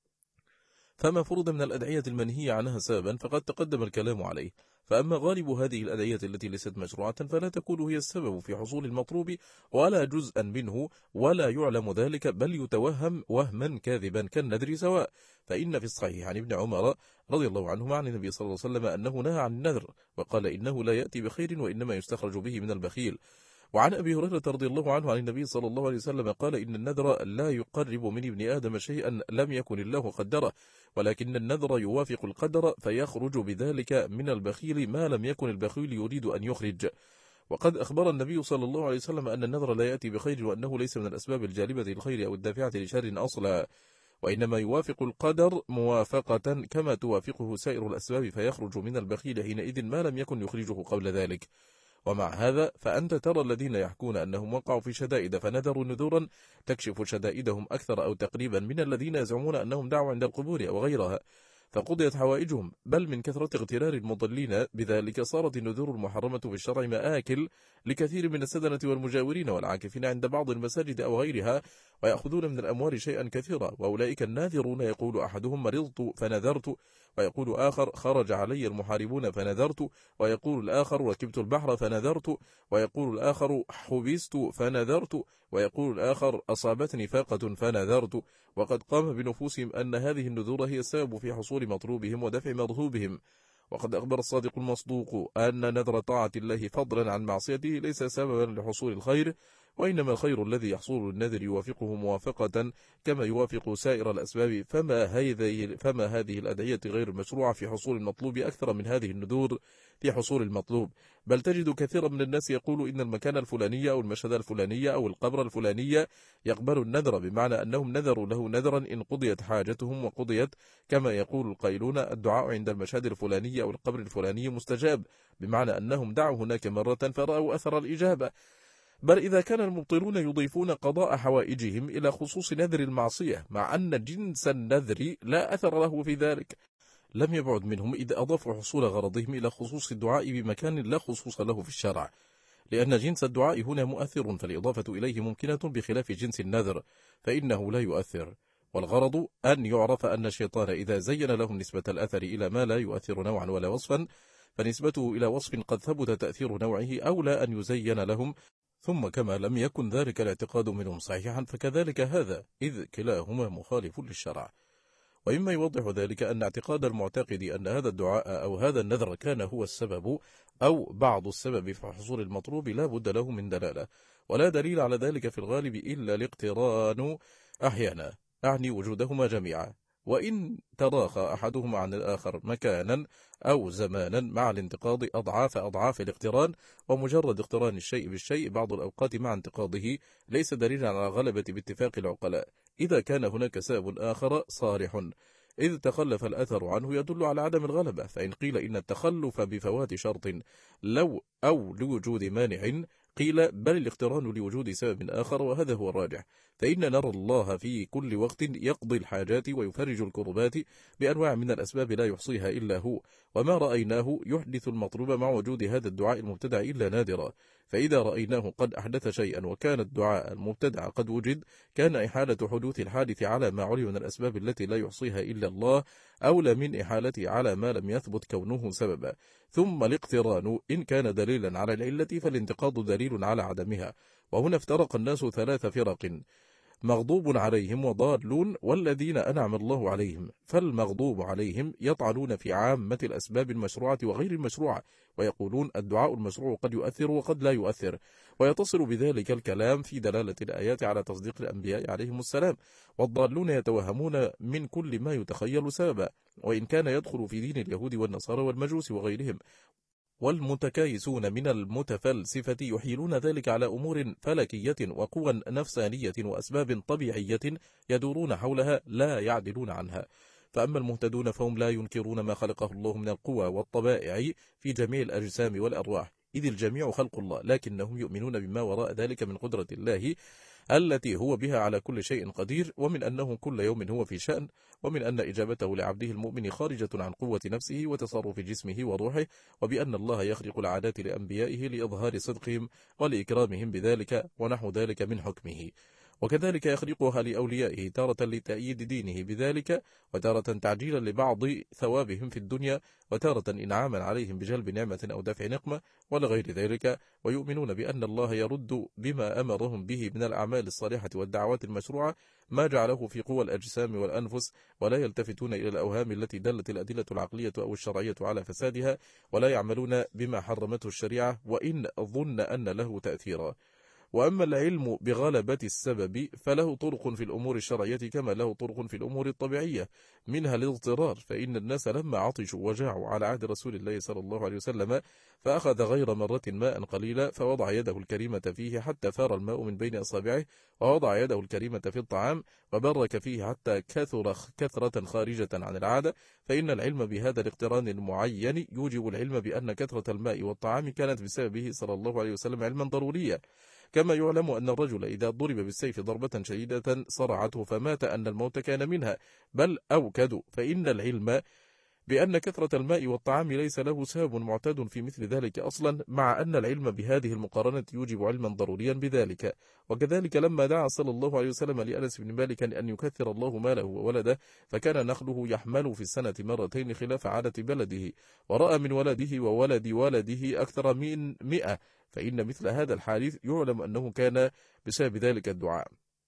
فما فرض من الأدعية المنهي عنها سببا فقد تقدم الكلام عليه، فأما غالب هذه الأدعية التي ليست مشروعة فلا تكون هي السبب في حصول المطلوب ولا جزءا منه، ولا يعلم ذلك، بل يتوهم وهما كاذبا كالنذر سواء. فإن في الصحيح عن ابن عمر رضي الله عنهما عن النبي صلى الله عليه وسلم أنه نهى عن النذر، وقال: إنه لا يأتي بخير وإنما يستخرج به من البخيل. وعن أبي هريرة رضي الله عنه عن النبي صلى الله عليه وسلم قال: إن النذر لا يقرب من ابن آدم شيئا لم يكن الله قدره، ولكن النذر يوافق القدر، فيخرج بذلك من البخيل ما لم يكن البخيل يريد أن يخرج. وقد أخبر النبي صلى الله عليه وسلم أن النذر لا يأتي بخير، وأنه ليس من الأسباب الجالبة للخير أو الدافعة لشر أصلا، وإنما يوافق القدر موافقة كما توافقه سائر الأسباب، فيخرج من البخيل حينئذ ما لم يكن يخرجه قبل ذلك. ومع هذا فأنت ترى الذين يحكون أنهم وقعوا في شدائد فنذروا نذورا تكشف شدائدهم أكثر أو تقريبا من الذين يزعمون أنهم دعوا عند القبور أو غيرها فقضيت حوائجهم، بل من كثرة اغترار المضلين بذلك صارت النذور المحرمة في الشرع مآكل لكثير من السدنة والمجاورين والعاكفين عند بعض المساجد أو غيرها، ويأخذون من الأموال شيئا كثيرا. وأولئك الناذرون يقول أحدهم: مرضت فنذرت، ويقول آخر: خرج علي المحاربون فنذرت، ويقول الآخر: ركبت البحر فنذرت، ويقول الآخر: حبست فنذرت، ويقول الآخر: أصابتني فاقة فنذرت. وقد قام بنفوسهم أن هذه النذور هي السبب في حصول مطلوبهم ودفع مرهوبهم. وقد أخبر الصادق المصدوق أن نذر طاعة الله فضلا عن معصيته ليس سببا لحصول الخير، وإنما الخير الذي يحصل النذر يوافقه موافقة كما يوافق سائر الأسباب. فما هذه الأدعية غير المشروعة في حصول المطلوب أكثر من هذه النذور في حصول المطلوب. بل تجد كثيرا من الناس يقول إن المكان الفلاني أو المشهد الفلاني أو القبر الفلاني يقبل النذر، بمعنى أنهم نذروا له نذرا إن قضيت حاجتهم وقضيت، كما يقول القائلون: الدعاء عند المشهد الفلاني أو القبر الفلاني مستجاب، بمعنى أنهم دعوا هناك مرة فرأوا أثر الإجابة. بل إذا كان المبطلون يضيفون قضاء حوائجهم إلى خصوص نذر المعصية، مع أن جنس النذر لا أثر له في ذلك، لم يبعد منهم إذا أضافوا حصول غرضهم إلى خصوص الدعاء بمكان لا خصوص له في الشرع، لأن جنس الدعاء هنا مؤثر، فالإضافة إليه ممكنة بخلاف جنس النذر فإنه لا يؤثر. والغرض أن يعرف أن الشيطان إذا زين لهم نسبة الأثر إلى ما لا يؤثر نوعا ولا وصفا، فنسبته إلى وصف قد ثبت تأثير نوعه أولى أن يزين لهم ثم كما لم يكن ذلك الاعتقاد منهم صحيحا فكذلك هذا، إذ كلاهما مخالف للشرع. ومما يوضح ذلك أن اعتقاد المعتقد أن هذا الدعاء أو هذا النذر كان هو السبب أو بعض السبب في حصول المطلوب لا بد له من دلالة، ولا دليل على ذلك في الغالب إلا الاقتران أحيانا، أعني وجودهما جميعا، وإن تراخى أحدهما عن الآخر مكانا أو زمانا مع الانتقاض أضعاف الاقتران، ومجرد اقتران الشيء بالشيء بعض الأوقات مع انتقاضه ليس دليلا على غلبة باتفاق العقلاء، إذا كان هناك سبب آخر صارح إذ تخلف الأثر عنه يدل على عدم الغلبة. فإن قيل إن التخلف بفوات شرط لو أو لوجود مانع، قيل بل الاقتران لوجود سبب آخر، وهذا هو الراجح، فإن نرى الله في كل وقت يقضي الحاجات ويفرج الكربات بأنواع من الأسباب لا يحصيها إلا هو، وما رأيناه يحدث المطلوب مع وجود هذا الدعاء المبتدع إلا نادرا. فإذا رأيناه قد أحدث شيئا وكان الدعاء المبتدع قد وجد، كان إحالة حدوث الحادث على ما علم من الأسباب التي لا يحصيها إلا الله أولى من إحالته على ما لم يثبت كونه سببا. ثم الاقتران إن كان دليلا على العلة فالانتقاض دليل على عدمها. وهنا افترق الناس 3 فرق: مغضوب عليهم وضالون والذين أنعم الله عليهم. فالمغضوب عليهم يطعنون في عامة الأسباب المشروعة وغير المشروعة، ويقولون الدعاء المشروع قد يؤثر وقد لا يؤثر، ويتصل بذلك الكلام في دلالة الآيات على تصديق الأنبياء عليهم السلام. والضالون يتوهمون من كل ما يتخيل سببا، وإن كان يدخل في دين اليهود والنصارى والمجوس وغيرهم. والمتكايسون من المتفلسفة يحيلون ذلك على أمور فلكية وقوى نفسانية وأسباب طبيعية يدورون حولها لا يعدلون عنها. فأما المهتدون فهم لا ينكرون ما خلقه الله من القوى والطبائع في جميع الأجسام والأرواح، إذ الجميع خلق الله، لكنهم يؤمنون بما وراء ذلك من قدرة الله التي هو بها على كل شيء قدير، ومن أنه كل يوم هو في شأن، ومن أن إجابته لعبده المؤمن خارجة عن قوة نفسه وتصرف جسمه وروحه، وبأن الله يخلق العادات لأنبيائه لإظهار صدقهم ولإكرامهم بذلك ونحو ذلك من حكمه، وكذلك يخلقها لأوليائه تارة لتأييد دينه بذلك، وتارة تعجيلا لبعض ثوابهم في الدنيا، وتارة إنعاما عليهم بجلب نعمة أو دفع نقمة ولغير ذلك. ويؤمنون بأن الله يرد بما أمرهم به من الأعمال الصالحة والدعوات المشروعة ما جعله في قوى الأجسام والأنفس، ولا يلتفتون إلى الأوهام التي دلت الأدلة العقلية أو الشرعية على فسادها، ولا يعملون بما حرمته الشريعة وإن ظن أن له تأثيرا. وأما العلم بغلبة السبب فله طرق في الأمور الشرعية كما له طرق في الأمور الطبيعية، منها الاضطرار، فإن الناس لما عطشوا وجاعوا على عهد رسول الله صلى الله عليه وسلم فأخذ غير مرة ماء قليلا فوضع يده الكريمة فيه حتى فار الماء من بين أصابعه، ووضع يده الكريمة في الطعام وبرك فيه حتى كثرة خارجة عن العادة، فإن العلم بهذا الاقتران المعين يوجب العلم بأن كثرة الماء والطعام كانت بسببه صلى الله عليه وسلم علما ضروريا. كما يعلم أن الرجل إذا ضرب بالسيف ضربة شديدة صرعته فمات أن الموت كان منها، بل أوكد، فإن العلم بأن كثرة الماء والطعام ليس له سبب معتاد في مثل ذلك أصلا، مع أن العلم بهذه المقارنة يوجب علما ضروريا بذلك. وكذلك لما دعا صلى الله عليه وسلم لأنس بن مالك أن يكثر الله ماله وولده، فكان نخله يحمل في السنة مرتين خلاف عادة بلده، ورأى من ولده وولد ولده أكثر من 100، فإن مثل هذا الحادث يعلم أنه كان بسبب ذلك الدعاء.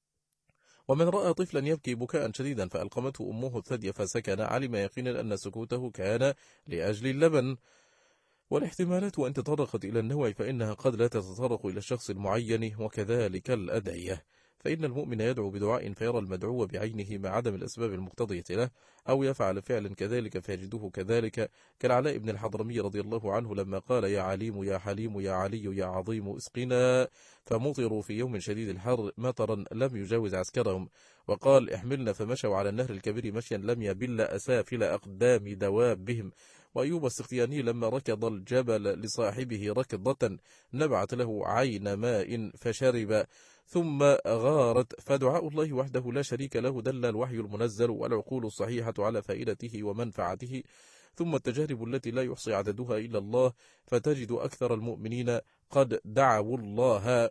ومن رأى طفلا يبكي بكاء شديدا فألقمته أمه الثدي فسكن، علم يقينا أن سكوته كان لأجل اللبن. والاحتمالات وإن تطرقت إلى النوع فإنها قد لا تتطرق إلى الشخص المعين، وكذلك الأدعية، فإن المؤمن يدعو بدعاء فيرى المدعو بعينه مع عدم الأسباب المقتضية له، أو يفعل فعلا كذلك فيجده كذلك، كالعلاء بن الحضرمي رضي الله عنه لما قال يا عليم يا حليم يا علي يا عظيم اسقنا، فمطروا في يوم شديد الحر مطرا لم يجاوز عسكرهم، وقال احملنا، فمشوا على النهر الكبير مشيا لم يبل أسافل أقدام دوابهم. وأيوب السختياني لما ركض الجبل لصاحبه ركضة نبعت له عين ماء فشرب ثم غارت، فدعاء الله وحده لا شريك له دل الوحي المنزل والعقول الصحيحة على فائدته ومنفعته، ثم التجارب التي لا يحصي عددها إلا الله، فتجد أكثر المؤمنين قد دعوا الله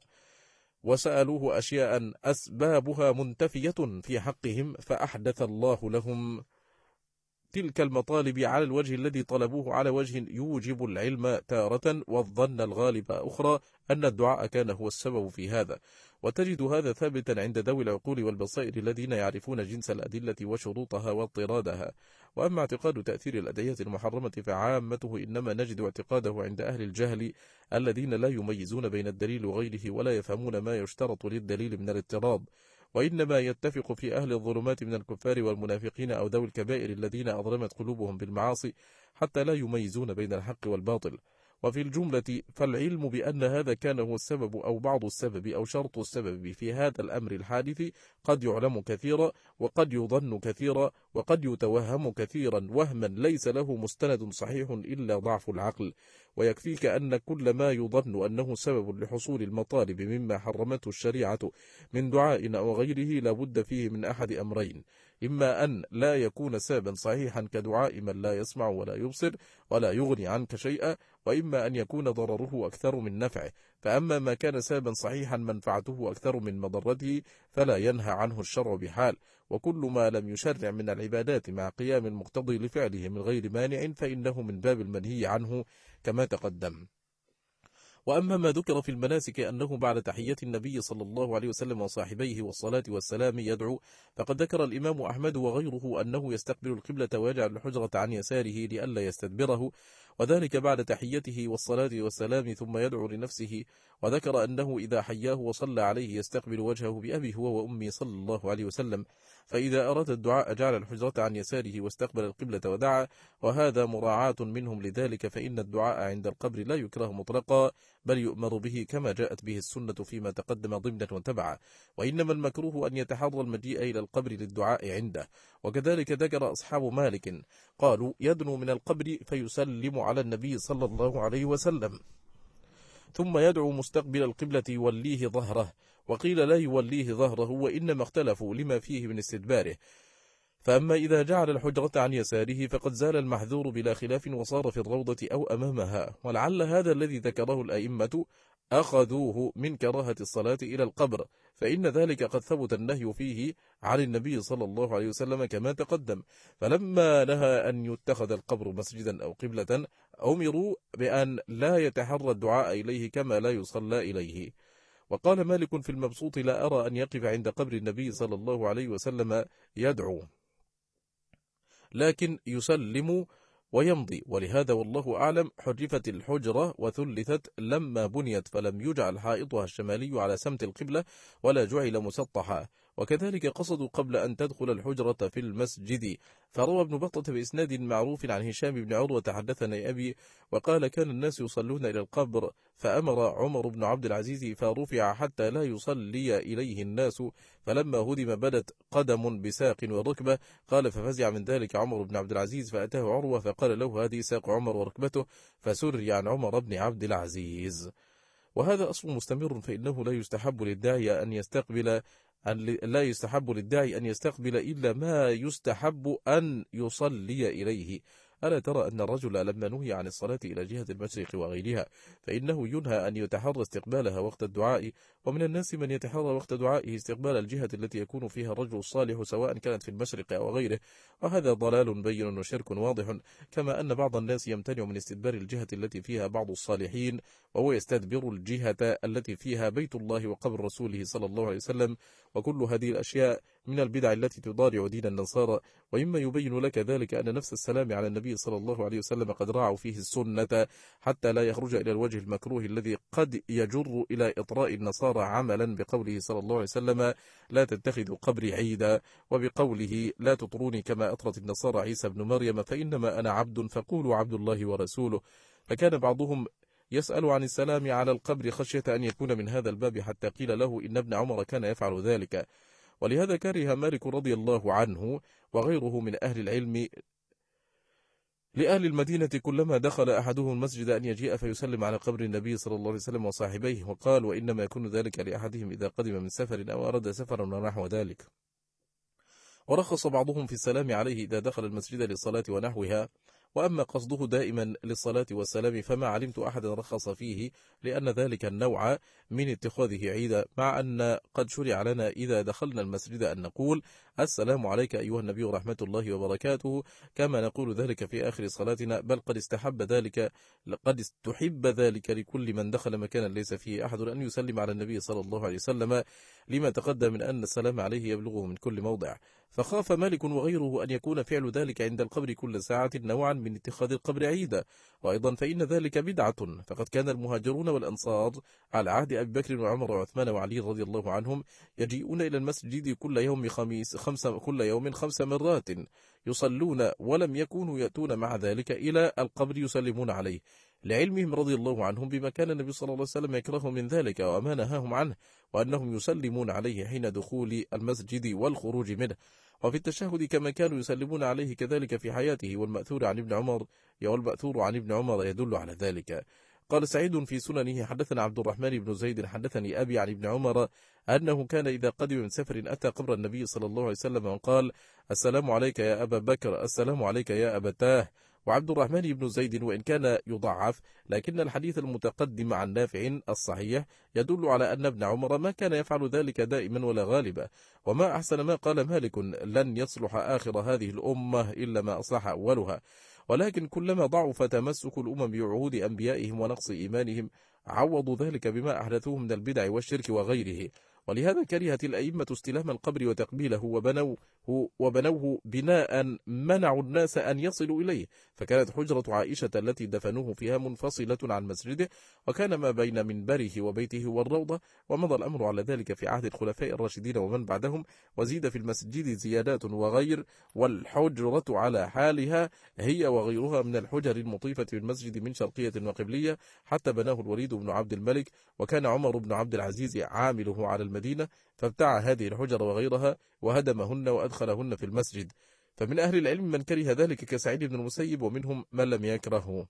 وسألوه أشياء أسبابها منتفية في حقهم فأحدث الله لهم تلك المطالب على الوجه الذي طلبوه على وجه يوجب العلم تارة، والظن الغالب أخرى أن الدعاء كان هو السبب في هذا. وتجد هذا ثابتا عند ذوي العقول والبصائر الذين يعرفون جنس الأدلة وشروطها واضطرادها. وأما اعتقاد تأثير الأدعية المحرمة فعامته إنما نجد اعتقاده عند أهل الجهل الذين لا يميزون بين الدليل وغيره ولا يفهمون ما يشترط للدليل من الاضطراب. وإنما يتفق في أهل الظلمات من الكفار والمنافقين أو ذوي الكبائر الذين أظلمت قلوبهم بالمعاصي حتى لا يميزون بين الحق والباطل. وفي الجملة فالعلم بأن هذا كان هو السبب أو بعض السبب أو شرط السبب في هذا الأمر الحادث قد يعلم كثيرا، وقد يظن كثيرا، وقد يتوهم كثيرا وهما ليس له مستند صحيح إلا ضعف العقل. ويكفيك أن كل ما يظن أنه سبب لحصول المطالب مما حرمته الشريعة من دعاء أو غيره لابد فيه من أحد أمرين: إما أن لا يكون سببا صحيحا كدعاء من لا يسمع ولا يبصر ولا يغني عنك شيئا، وإما أن يكون ضرره أكثر من نفعه. فأما ما كان سببا صحيحا منفعته أكثر من مضرته فلا ينهى عنه الشرع بحال. وكل ما لم يشرع من العبادات مع قيام المقتضي لفعله من غير مانع فإنه من باب المنهي عنه كما تقدم. وأما ما ذكر في المناسك أنه بعد تحية النبي صلى الله عليه وسلم وصاحبيه والصلاة والسلام يدعو، فقد ذكر الإمام أحمد وغيره أنه يستقبل القبلة ويجعل الحجرة عن يساره لئلا يستدبره، وذلك بعد تحيته والصلاة والسلام، ثم يدعو لنفسه. وذكر أنه إذا حياه وصلى عليه يستقبل وجهه بأبي هو وأمي صلى الله عليه وسلم، فإذا أراد الدعاء جعل الحجرة عن يساره واستقبل القبلة ودعا، وهذا مراعاة منهم لذلك، فإن الدعاء عند القبر لا يكره مطلقا بل يؤمر به كما جاءت به السنة فيما تقدم ضمنا وتبعا، وإنما المكروه أن يتحرى المجيء إلى القبر للدعاء عنده. وكذلك ذكر أصحاب مالك قالوا يدنو من القبر فيسلم على النبي صلى الله عليه وسلم ثم يدعو مستقبل القبلة يوليه ظهره، وقيل لا يوليه ظهره، وإنما اختلفوا لما فيه من استدباره. فأما إذا جعل الحجرة عن يساره فقد زال المحذور بلا خلاف وصار في الروضة أو أمامها، ولعل هذا الذي ذكره الأئمة أخذوه من كراهة الصلاة إلى القبر، فإن ذلك قد ثبت النهي فيه عن النبي صلى الله عليه وسلم كما تقدم. فلما نهى أن يتخذ القبر مسجدا أو قبلة أمروا بأن لا يتحرى الدعاء إليه كما لا يصلى إليه. وقال مالك في المبسوط لا أرى أن يقف عند قبر النبي صلى الله عليه وسلم يدعو، لكن يسلم ويمضي. ولهذا والله أعلم حرفت الحجرة وثلثت لما بنيت، فلم يجعل حائطها الشمالي على سمت القبلة ولا جعل مسطحا. وكذلك قصدوا قبل أن تدخل الحجرة في المسجد. فروى ابن بطة بإسناد معروف عن هشام بن عروة حدثنا أبي وقال كان الناس يصلون إلى القبر فأمر عمر بن عبد العزيز فرفع حتى لا يصلي إليه الناس، فلما هدم بدت قدم بساق وركبة. قال ففزع من ذلك عمر بن عبد العزيز فأتاه عروة فقال له هذه ساق عمر وركبته، فسري عن عمر بن عبد العزيز. وهذا أصل مستمر، فإنه لا يستحب للداعي أن يستقبل إلا ما يستحب أن يصلي إليه. ألا ترى أن الرجل لما نهي عن الصلاة إلى جهة المشرق وغيرها فإنه ينهى أن يتحرى استقبالها وقت الدعاء، ومن الناس من يتحرى وقت دعائه استقبال الجهة التي يكون فيها الرجل الصالح سواء كانت في المشرق أو غيره، وهذا ضلال بين وشرك واضح. كما أن بعض الناس يمتنع من استدبار الجهة التي فيها بعض الصالحين، وهو يستدبر الجهة التي فيها بيت الله وقبر رسوله صلى الله عليه وسلم. وكل هذه الأشياء من البدع التي تضارع دين النصارى. وإما يبين لك ذلك أن نفس السلام على النبي صلى الله عليه وسلم قد راعوا فيه السنة حتى لا يخرج إلى الوجه المكروه الذي قد يجر إلى إطراء النصارى عملا بقوله صلى الله عليه وسلم لا تتخذوا قبري عيدا، وبقوله لا تطروني كما أطرت النصارى عيسى بن مريم فإنما أنا عبد فقولوا عبد الله ورسوله. فكان بعضهم يسأل عن السلام على القبر خشية أن يكون من هذا الباب، حتى قيل له إن ابن عمر كان يفعل ذلك. ولهذا كره مالك رضي الله عنه وغيره من أهل العلم لأهل المدينة كلما دخل أحدهم المسجد أن يجيء فيسلم على قبر النبي صلى الله عليه وسلم وصاحبيه. وقال وإنما يكون ذلك لأحدهم إذا قدم من سفر أو أراد سفرا ونحو ذلك. ورخص بعضهم في السلام عليه إذا دخل المسجد للصلاة ونحوها. وأما قصده دائما للصلاة والسلام فما علمت أحد رخص فيه، لأن ذلك النوع من اتخاذه عيدا، مع أن قد شرع لنا إذا دخلنا المسجد أن نقول السلام عليك أيها النبي ورحمة الله وبركاته، كما نقول ذلك في آخر صلاتنا، بل قد استحب ذلك لكل من دخل مكانا ليس فيه أحد أن يسلم على النبي صلى الله عليه وسلم، لما تقدم من أن السلام عليه يبلغه من كل موضع. فخاف مالك وغيره أن يكون فعل ذلك عند القبر كل ساعة نوعا من اتخاذ القبر عيدا، وأيضا فإن ذلك بدعة، فقد كان المهاجرون والأنصار على عهد أبي بكر وعمر وعثمان وعلي رضي الله عنهم يجيئون إلى المسجد كل يوم خمس مرات يصلون، ولم يكونوا يأتون مع ذلك إلى القبر يسلمون عليه، لعلمهم رضي الله عنهم بما كان النبي صلى الله عليه وسلم يكره من ذلك وما نهاهم عنه، وأنهم يسلمون عليه حين دخول المسجد والخروج منه، وفي التشهد كما كانوا يسلمون عليه كذلك في حياته، والمأثور عن ابن عمر يدل على ذلك. قال سعيد في سننه حدثنا عبد الرحمن بن زيد حدثني أبي عن ابن عمر أنه كان إذا قدم من سفر أتى قبر النبي صلى الله عليه وسلم وقال السلام عليك يا أبا بكر، السلام عليك يا أبتاه. وعبد الرحمن بن زيد وإن كان يضعف، لكن الحديث المتقدم عن نافع الصحيح يدل على أن ابن عمر ما كان يفعل ذلك دائما ولا غالبا. وما أحسن ما قال مالك لن يصلح آخر هذه الأمة إلا ما أصلح أولها، ولكن كلما ضعف تمسك الأمم بعهود أنبيائهم ونقص إيمانهم عوضوا ذلك بما أحدثوه من البدع والشرك وغيره. ولهذا كرهت الأئمة استلام القبر وتقبيله وبنوه بناء منعوا الناس أن يصلوا إليه، فكانت حجرة عائشة التي دفنوه فيها منفصلة عن مسجده، وكان ما بين منبره وبيته والروضة، ومضى الأمر على ذلك في عهد الخلفاء الراشدين ومن بعدهم، وزيد في المسجد زيادات وغير، والحجرة على حالها هي وغيرها من الحجر المطيفة بالمسجد من شرقية وقبلية، حتى بناه الوليد بن عبد الملك، وكان عمر بن عبد العزيز عامله على المدينة، فابتاع هذه الحجر وغيرها وهدمهن وأدخلهن في المسجد. فمن أهل العلم من كره ذلك كسعيد بن المسيب، ومنهم من لم يكرهه.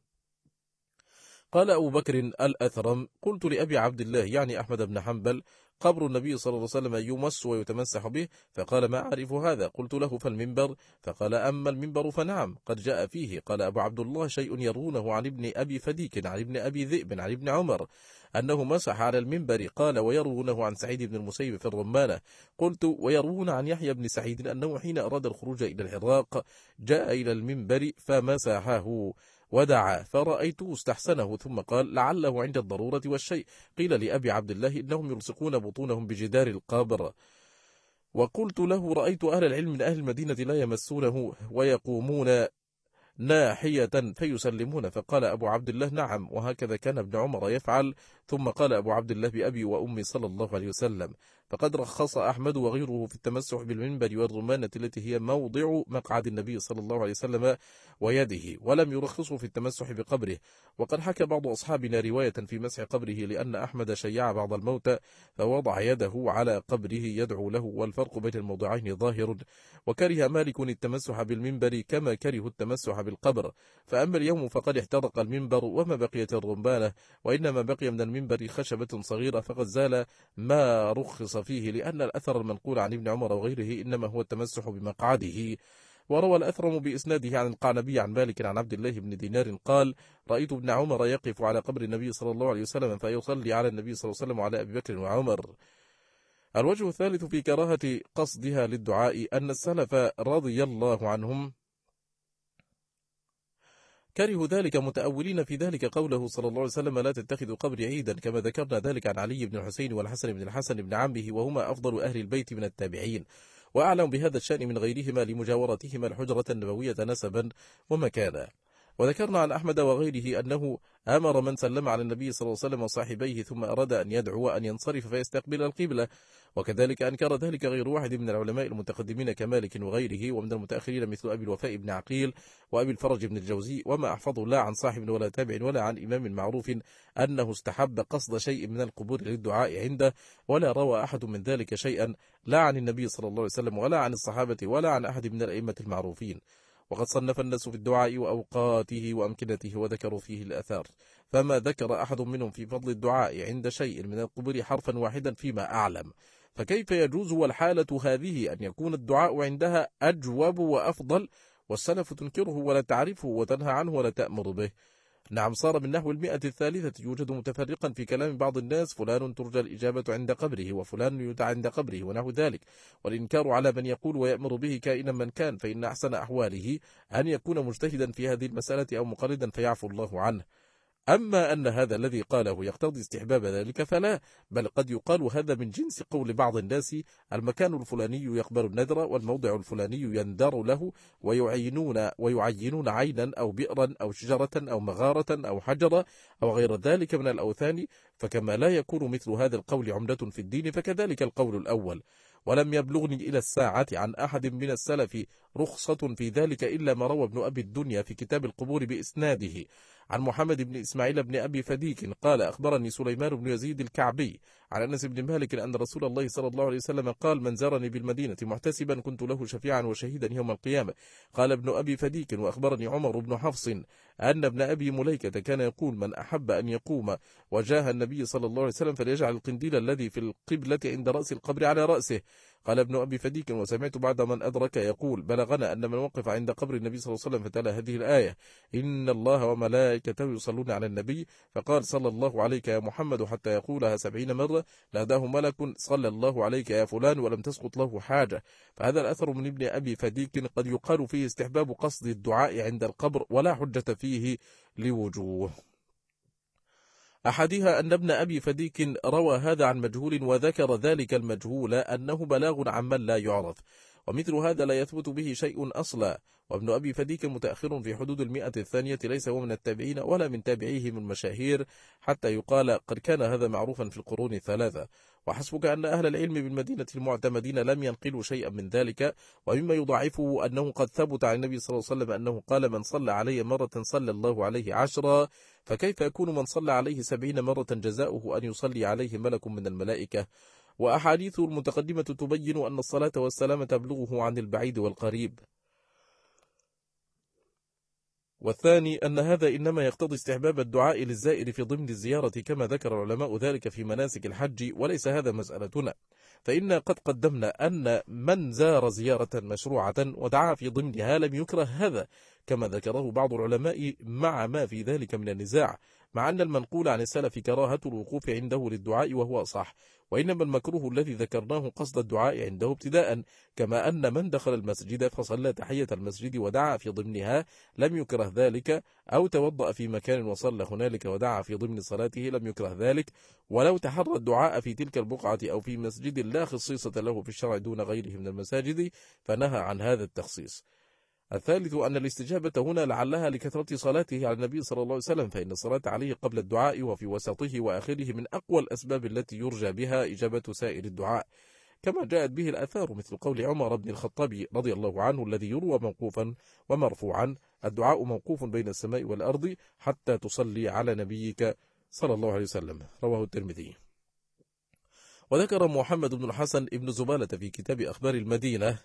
قال أبو بكر الأثرم قلت لأبي عبد الله يعني أحمد بن حنبل قبر النبي صلى الله عليه وسلم يمس ويتمسح به؟ فقال ما أعرف هذا. قلت له فالمنبر؟ فقال أما المنبر فنعم قد جاء فيه. قال أبو عبد الله شيء يرونه عن ابن أبي فديك عن ابن أبي ذئب عن ابن عمر أنه مسح على المنبر. قال ويرونه عن سعيد بن المسيب في الرمانة. قلت ويرون عن يحيى بن سعيد أنه حين أراد الخروج إلى العراق جاء إلى المنبر فمسحه ودعا فرأيته استحسنه، ثم قال لعله عند الضرورة والشيء. قيل لأبي عبد الله إنهم يلصقون بطونهم بجدار القبر. وقلت له رأيت أهل العلم من أهل المدينة لا يمسونه ويقومون ناحية فيسلمون. فقال أبو عبد الله نعم وهكذا كان ابن عمر يفعل. ثم قال أبو عبد الله بأبي وأمي صلى الله عليه وسلم. فقد رخص أحمد وغيره في التمسح بالمنبر والرمانة التي هي موضع مقعد النبي صلى الله عليه وسلم ويده، ولم يرخصوا في التمسح بقبره. وقد حكى بعض أصحابنا رواية في مسح قبره لأن أحمد شيع بعض الموتى فوضع يده على قبره يدعو له، والفرق بين الموضعين ظاهر. وكره مالك التمسح بالمنبر كما كره التمسح بالقبر. فأما اليوم فقد احترق المنبر وما بقيت الرمبانة، وإنما بقي من المنبر خشبة صغيرة فقد زال ما رخص فيه، لأن الأثر المنقول عن ابن عمر وغيره إنما هو التمسح بمقعده. وروى الأثرم بإسناده عن القعنبي عن مالك عن عبد الله بن دينار قال رأيت ابن عمر يقف على قبر النبي صلى الله عليه وسلم فيصلي على النبي صلى الله عليه وسلم وعلى أبي بكر وعمر. الوجه الثالث في كراهة قصدها للدعاء أن السلف رضي الله عنهم كرهوا ذلك متأولين في ذلك قوله صلى الله عليه وسلم لا تتخذوا قبري عيدا، كما ذكرنا ذلك عن علي بن الحسين والحسن بن الحسن بن عمه، وهما أفضل أهل البيت من التابعين، وأعلم بهذا الشأن من غيرهما لمجاورتهما الحجرة النبوية نسبا ومكانا. وذكرنا عن أحمد وغيره أنه أمر من سلم على النبي صلى الله عليه وسلم وصاحبيه ثم أراد أن يدعو أن ينصرف فيستقبل القبلة، وكذلك أنكر ذلك غير واحد من العلماء المتقدمين كمالك وغيره، ومن المتأخرين مثل أبي الوفاء بن عقيل وأبي الفرج بن الجوزي. وما أحفظه لا عن صاحب ولا تابع ولا عن إمام معروف أنه استحب قصد شيء من القبور للدعاء عنده، ولا روى أحد من ذلك شيئا لا عن النبي صلى الله عليه وسلم ولا عن الصحابة ولا عن أحد من الأئمة المعروفين. وقد صنف الناس في الدعاء وأوقاته وأمكنته وذكروا فيه الأثار، فما ذكر أحد منهم في فضل الدعاء عند شيء من القبور حرفا واحدا فيما أعلم. فكيف يجوز والحالة هذه أن يكون الدعاء عندها أجوب وأفضل، والسلف تنكره ولا تعرفه وتنهى عنه ولا تأمر به. نعم، صار من نحو 100 يوجد متفرقا في كلام بعض الناس: فلان ترجى الإجابة عند قبره، وفلان يدعى عند قبره، ونحو ذلك، والإنكار على من يقول ويأمر به كائنا من كان، فإن أحسن أحواله أن يكون مجتهدا في هذه المسألة أو مقلدا فيعفو الله عنه. أما أن هذا الذي قاله يقتضي استحباب ذلك فلا، بل قد يقال هذا من جنس قول بعض الناس: المكان الفلاني يقبل النذر، والموضع الفلاني يندر له، ويعينون عينا أو بئرا أو شجرة أو مغارة أو حجرة أو غير ذلك من الأوثان. فكما لا يكون مثل هذا القول عمدة في الدين، فكذلك القول الأول. ولم يبلغني إلى الساعة عن أحد من السلف رخصة في ذلك إلا ما روى ابن أبي الدنيا في كتاب القبور بإسناده عن محمد بن إسماعيل بن أبي فديك قال: أخبرني سليمان بن يزيد الكعبي عن أنس بن مالك أن رسول الله صلى الله عليه وسلم قال: من زارني بالمدينة محتسبا كنت له شفيعا وشهيدا يوم القيامة. قال ابن أبي فديك: وأخبرني عمر بن حفص أن ابن أبي مليكة كان يقول: من أحب أن يقوم وجاه النبي صلى الله عليه وسلم فليجعل القنديل الذي في القبلة عند رأس القبر على رأسه. قال ابن أبي فديك: وسمعت بعد من أدرك يقول: بلغنا أن من وقف عند قبر النبي صلى الله عليه وسلم فتلا هذه الآية: إن الله وملائكته يصلون على النبي، فقال: صلى الله عليك يا محمد، حتى يقولها 70 مرة، ناداه ملك: صلى الله عليك يا فلان، ولم تسقط له حاجة. فهذا الأثر من ابن أبي فديك قد يقال فيه استحباب قصد الدعاء عند القبر، ولا حجة فيه لوجوه. أحدها أن ابن أبي فديك روى هذا عن مجهول، وذكر ذلك المجهول أنه بلاغ عمن لا يعرف، ومثل هذا لا يثبت به شيء أصلا. وابن أبي فديك متأخر في حدود 100، ليس هو من التابعين ولا من تابعيهم المشاهير، حتى يقال قد كان هذا معروفا في القرون الثلاثة. وحسبك أن أهل العلم بالمدينة المعتمدين لم ينقلوا شيئا من ذلك. ومما يضعفه أنه قد ثبت عن النبي صلى الله عليه وسلم أنه قال: من صلى علي مرة صلى الله عليه 10. فكيف يكون من صلى عليه 70 مرة جزاؤه أن يصلي عليه ملك من الملائكة؟ وأحاديث المتقدمة تبين أن الصلاة والسلام تبلغه عن البعيد والقريب. والثاني أن هذا إنما يقتضي استحباب الدعاء للزائر في ضمن الزيارة، كما ذكر العلماء ذلك في مناسك الحج، وليس هذا مسألتنا. فإن قد قدمنا أن من زار زيارة مشروعة ودعا في ضمنها لم يكره هذا، كما ذكره بعض العلماء، مع ما في ذلك من النزاع، مع أن المنقول عن السلف كراهة الوقوف عنده للدعاء وهو صح، وإنما المكروه الذي ذكرناه قصد الدعاء عنده ابتداء. كما أن من دخل المسجد فصلى تحية المسجد ودعا في ضمنها لم يكره ذلك، أو توضأ في مكان وصلى هنالك ودعا في ضمن صلاته لم يكره ذلك، ولو تحرى الدعاء في تلك البقعة أو في مسجد لا خصيصة له في الشرع دون غيره من المساجد فنهى عن هذا التخصيص. الثالث أن الاستجابة هنا لعلها لكثرة صلاته على النبي صلى الله عليه وسلم، فإن الصلاة عليه قبل الدعاء وفي وسطه وآخره من أقوى الأسباب التي يرجى بها إجابة سائر الدعاء، كما جاءت به الآثار، مثل قول عمر بن الخطاب رضي الله عنه الذي يروى موقوفا ومرفوعا: الدعاء موقوف بين السماء والأرض حتى تصلي على نبيك صلى الله عليه وسلم، رواه الترمذي. وذكر محمد بن الحسن ابن زبالة في كتاب أخبار المدينة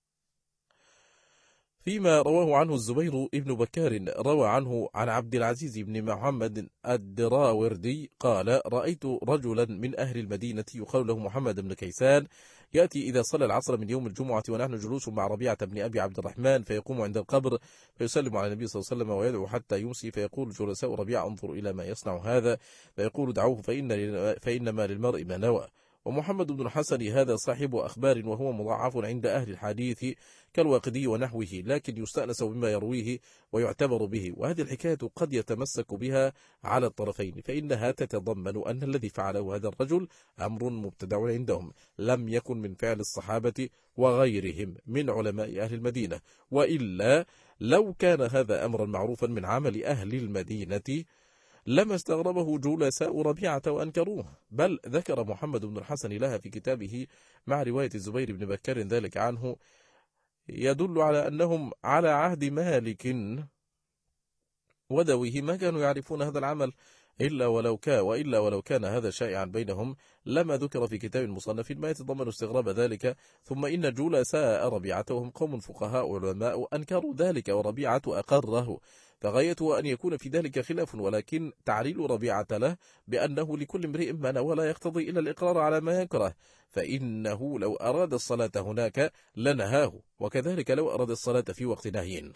فيما رواه عنه الزبير ابن بكار، روى عنه عن عبد العزيز بن محمد الدراوردي قال: رأيت رجلا من أهل المدينة يقال له محمد بن كيسان يأتي إذا صلى العصر من يوم الجمعة ونحن جلوس مع ربيعة بن أبي عبد الرحمن، فيقوم عند القبر فيسلم على النبي صلى الله عليه وسلم ويدعو حتى يمسي، فيقول جلساء ربيعة: انظر إلى ما يصنع هذا، فيقول: دعوه فإنما للمرء ما نوى. ومحمد بن الحسن هذا صاحب أخبار، وهو مضاعف عند أهل الحديث كالواقدي ونحوه، لكن يستأنس بما يرويه ويعتبر به. وهذه الحكاية قد يتمسك بها على الطرفين، فإنها تتضمن أن الذي فعله هذا الرجل أمر مبتدع عندهم، لم يكن من فعل الصحابة وغيرهم من علماء أهل المدينة، وإلا لو كان هذا أمرا معروفا من عمل أهل المدينة لما استغربه جلساء ربيعة وأنكروه. بل ذكر محمد بن الحسن لها في كتابه مع رواية الزبير بن بكر ذلك عنه، يدل على أنهم على عهد مالك وذويه ما كانوا يعرفون هذا العمل، وإلا ولو كان هذا شائعا بينهم لما ذكر في كتاب مصنف ما يتضمن استغراب ذلك. ثم إن جلساء ربيعة وهم قوم فقهاء علماء أنكروا ذلك وربيعة أقره، فغايته أن يكون في ذلك خلاف، ولكن تعليل ربيعة له بأنه لكل امرئ ما نوى لا يقتضي إلا الإقرار على ما يكره، فإنه لو أراد الصلاة هناك لنهاه، وكذلك لو أراد الصلاة في وقت نهي.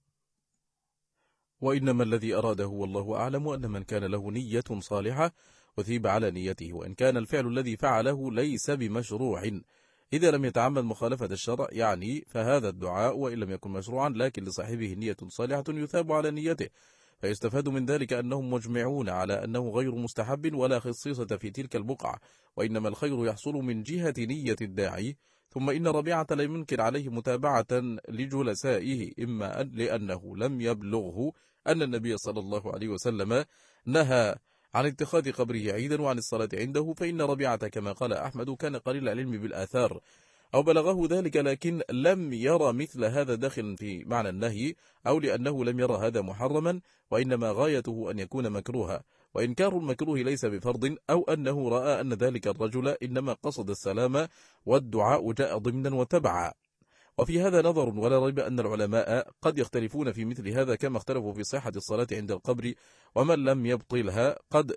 وإنما الذي أراده والله أعلم أن من كان له نية صالحة أثيب على نيته، وإن كان الفعل الذي فعله ليس بمشروع إذا لم يتعمد مخالفة الشرع يعني، فهذا الدعاء وإن لم يكن مشروعا لكن لصاحبه نية صالحة يثاب على نيته. فيستفاد من ذلك أنهم مجمعون على أنه غير مستحب ولا خصيصة في تلك البقعة، وإنما الخير يحصل من جهة نية الداعي. ثم إن ربيعة لم ينكر عليه متابعة لجلسائه، إما لأنه لم يبلغه أن النبي صلى الله عليه وسلم نهى عن اتخاذ قبره عيدا وعن الصلاة عنده، فإن ربيعة كما قال أحمد كان قليل العلم بالآثار أو بلغه ذلك لكن لم يرى مثل هذا داخل في معنى النهي، أو لأنه لم يرى هذا محرما، وإنما غايته أن يكون مكروها، وإنكار المكروه ليس بفرض، أو أنه رأى أن ذلك الرجل إنما قصد السلام والدعاء جاء ضمنا وتبعا. وفي هذا نظر، ولا ريب أن العلماء قد يختلفون في مثل هذا كما اختلفوا في صحة الصلاة عند القبر، ومن لم يبطلها قد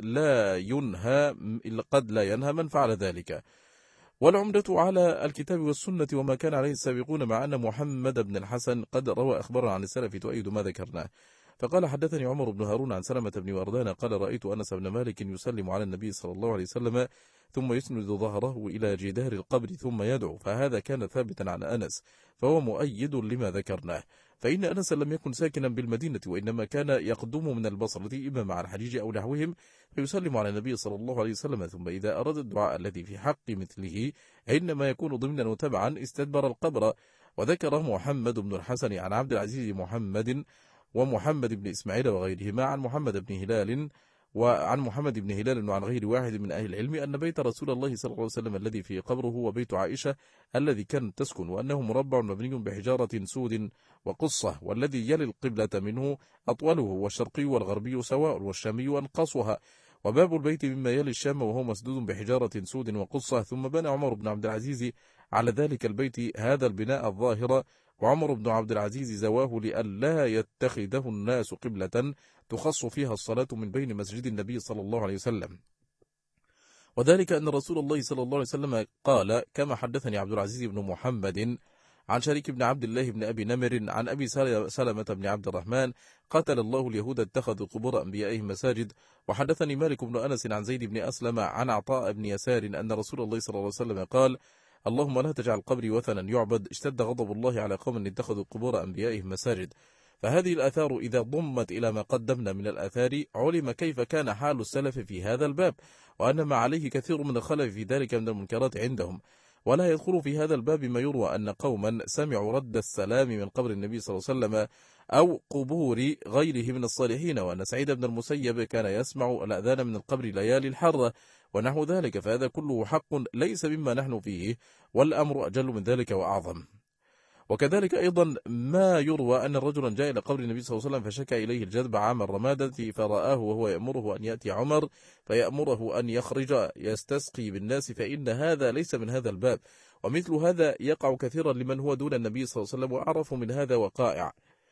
لا ينهى من فعل ذلك. والعمدة على الكتاب والسنة وما كان عليه السابقون، مع أن محمد بن الحسن قد روى أخبارا عن السلف تؤيد ما ذكرناه. فقال حدثني عمر بن هارون عن سلمة بن وردان قال رأيت أنس بن مالك يسلم على النبي صلى الله عليه وسلم ثم يسند ظهره إلى جدار القبر ثم يدعو، فهذا كان ثابتا عن أنس، فهو مؤيد لما ذكرناه. فإن أنس لم يكن ساكنا بالمدينة، وإنما كان يقدم من البصرة إما مع الحجيج أو نحوهم، فيسلم على النبي صلى الله عليه وسلم، ثم إذا أراد الدعاء الذي في حق مثله إنما يكون ضمنا وتبعا استدبر القبر. وذكر محمد بن الحسن عن عبد العزيز محمد ومحمد بن إسماعيل وغيرهما عن محمد بن هلال وعن غير واحد من أهل العلم أن بيت رسول الله صلى الله عليه وسلم الذي في قبره هو بيت عائشة الذي كانت تسكن، وأنه مربع مبني بحجارة سود وقصة، والذي يلي القبلة منه أطوله، والشرقي والغربي سواء، والشامي أنقصها، وباب البيت مما يلي الشام وهو مسدود بحجارة سود وقصة. ثم بنى عمر بن عبد العزيز على ذلك البيت هذا البناء الظاهر، وعمر بن عبد العزيز زواه لئلا يتخذه الناس قبلة تخص فيها الصلاة من بين مسجد النبي صلى الله عليه وسلم. وذلك أن رسول الله صلى الله عليه وسلم قال كما حدثني عبد العزيز بن محمد عن شريك بن عبد الله بن أبي نمر عن أبي سلمة بن عبد الرحمن قتل الله اليهود اتخذوا قبور أنبيائهم مساجد. وحدثني مالك بن أنس عن زيد بن أسلم عن عطاء بن يسار أن رسول الله صلى الله عليه وسلم قال اللهم لا تجعل قبري وثنا يعبد، اشتد غضب الله على قوم اتخذوا قبور أنبيائهم مساجد. فهذه الآثار إذا ضمت إلى ما قدمنا من الآثار علم كيف كان حال السلف في هذا الباب، وأن ما عليه كثير من الخلف في ذلك من المنكرات عندهم. ولا يدخل في هذا الباب ما يروى أن قوما سمعوا رد السلام من قبر النبي صلى الله عليه وسلم أو قبور غيره من الصالحين، وأن سعيد بن المسيب كان يسمع الأذان من القبر ليالي الحرة ونحو ذلك، فهذا كله حق ليس مما نحن فيه، والأمر أجل من ذلك وأعظم. وكذلك أيضا ما يروى أن رجلا جاء إلى قبر النبي صلى الله عليه وسلم فشكى إليه الجذب عام الرمادة، فرآه وهو يأمره أن يأتي عمر فيأمره أن يخرج يستسقي بالناس، فإن هذا ليس من هذا الباب، ومثل هذا يقع كثيرا لمن هو دون النبي صلى الله عليه وسلم وأعرف من هذا وقائع.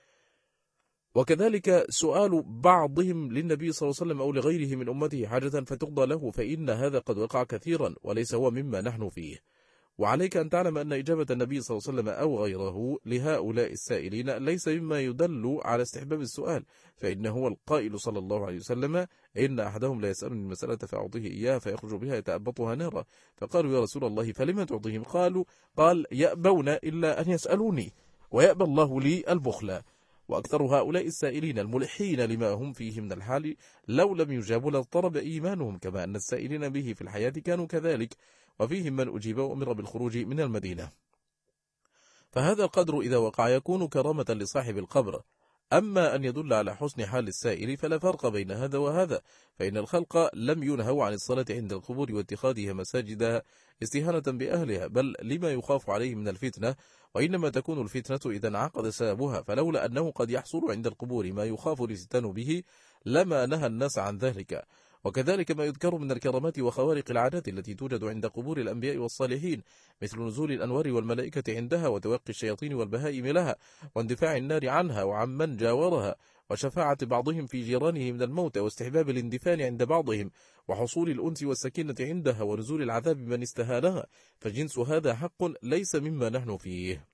وكذلك سؤال بعضهم للنبي صلى الله عليه وسلم أو لغيره من أمته حاجة فتقضى له، فإن هذا قد وقع كثيرا وليس هو مما نحن فيه. وعليك أن تعلم أن إجابة النبي صلى الله عليه وسلم أو غيره لهؤلاء السائلين ليس مما يدل على استحباب السؤال، فإنه هو القائل صلى الله عليه وسلم إن أحدهم لا يسألني المسألة فأعطيه إياها فيخرج بها يتأبطها نارا. فقالوا يا رسول الله فلما تعطيهم؟ قال يأبون إلا أن يسألوني ويأبى الله لي البخل. وأكثر هؤلاء السائلين الملحين لما هم فيه من الحال لو لم يجابوا لاضطرب إيمانهم، كما أن السائلين به في الحياة كانوا كذلك، وفيهم من أجيب وأمر بالخروج من المدينة. فهذا القدر إذا وقع يكون كرامة لصاحب القبر. أما أن يدل على حسن حال السائل فلا فرق بين هذا وهذا، فإن الخلق لم ينهوا عن الصلاة عند القبور واتخاذها مساجد استهانة بأهلها، بل لما يخاف عليه من الفتنة، وإنما تكون الفتنة إذا انعقد سببها، فلولا أنه قد يحصل عند القبور ما يخاف الاستتان به لما نهى الناس عن ذلك. وكذلك ما يذكر من الكرامات وخوارق العادات التي توجد عند قبور الأنبياء والصالحين، مثل نزول الأنوار والملائكة عندها، وتوقي الشياطين والبهائم لها، واندفاع النار عنها وعن من جاورها، وشفاعة بعضهم في جيرانه من الموت، واستحباب الاندفان عند بعضهم، وحصول الأنس والسكينة عندها، ونزول العذاب من استهانها، فجنس هذا حق ليس مما نحن فيه.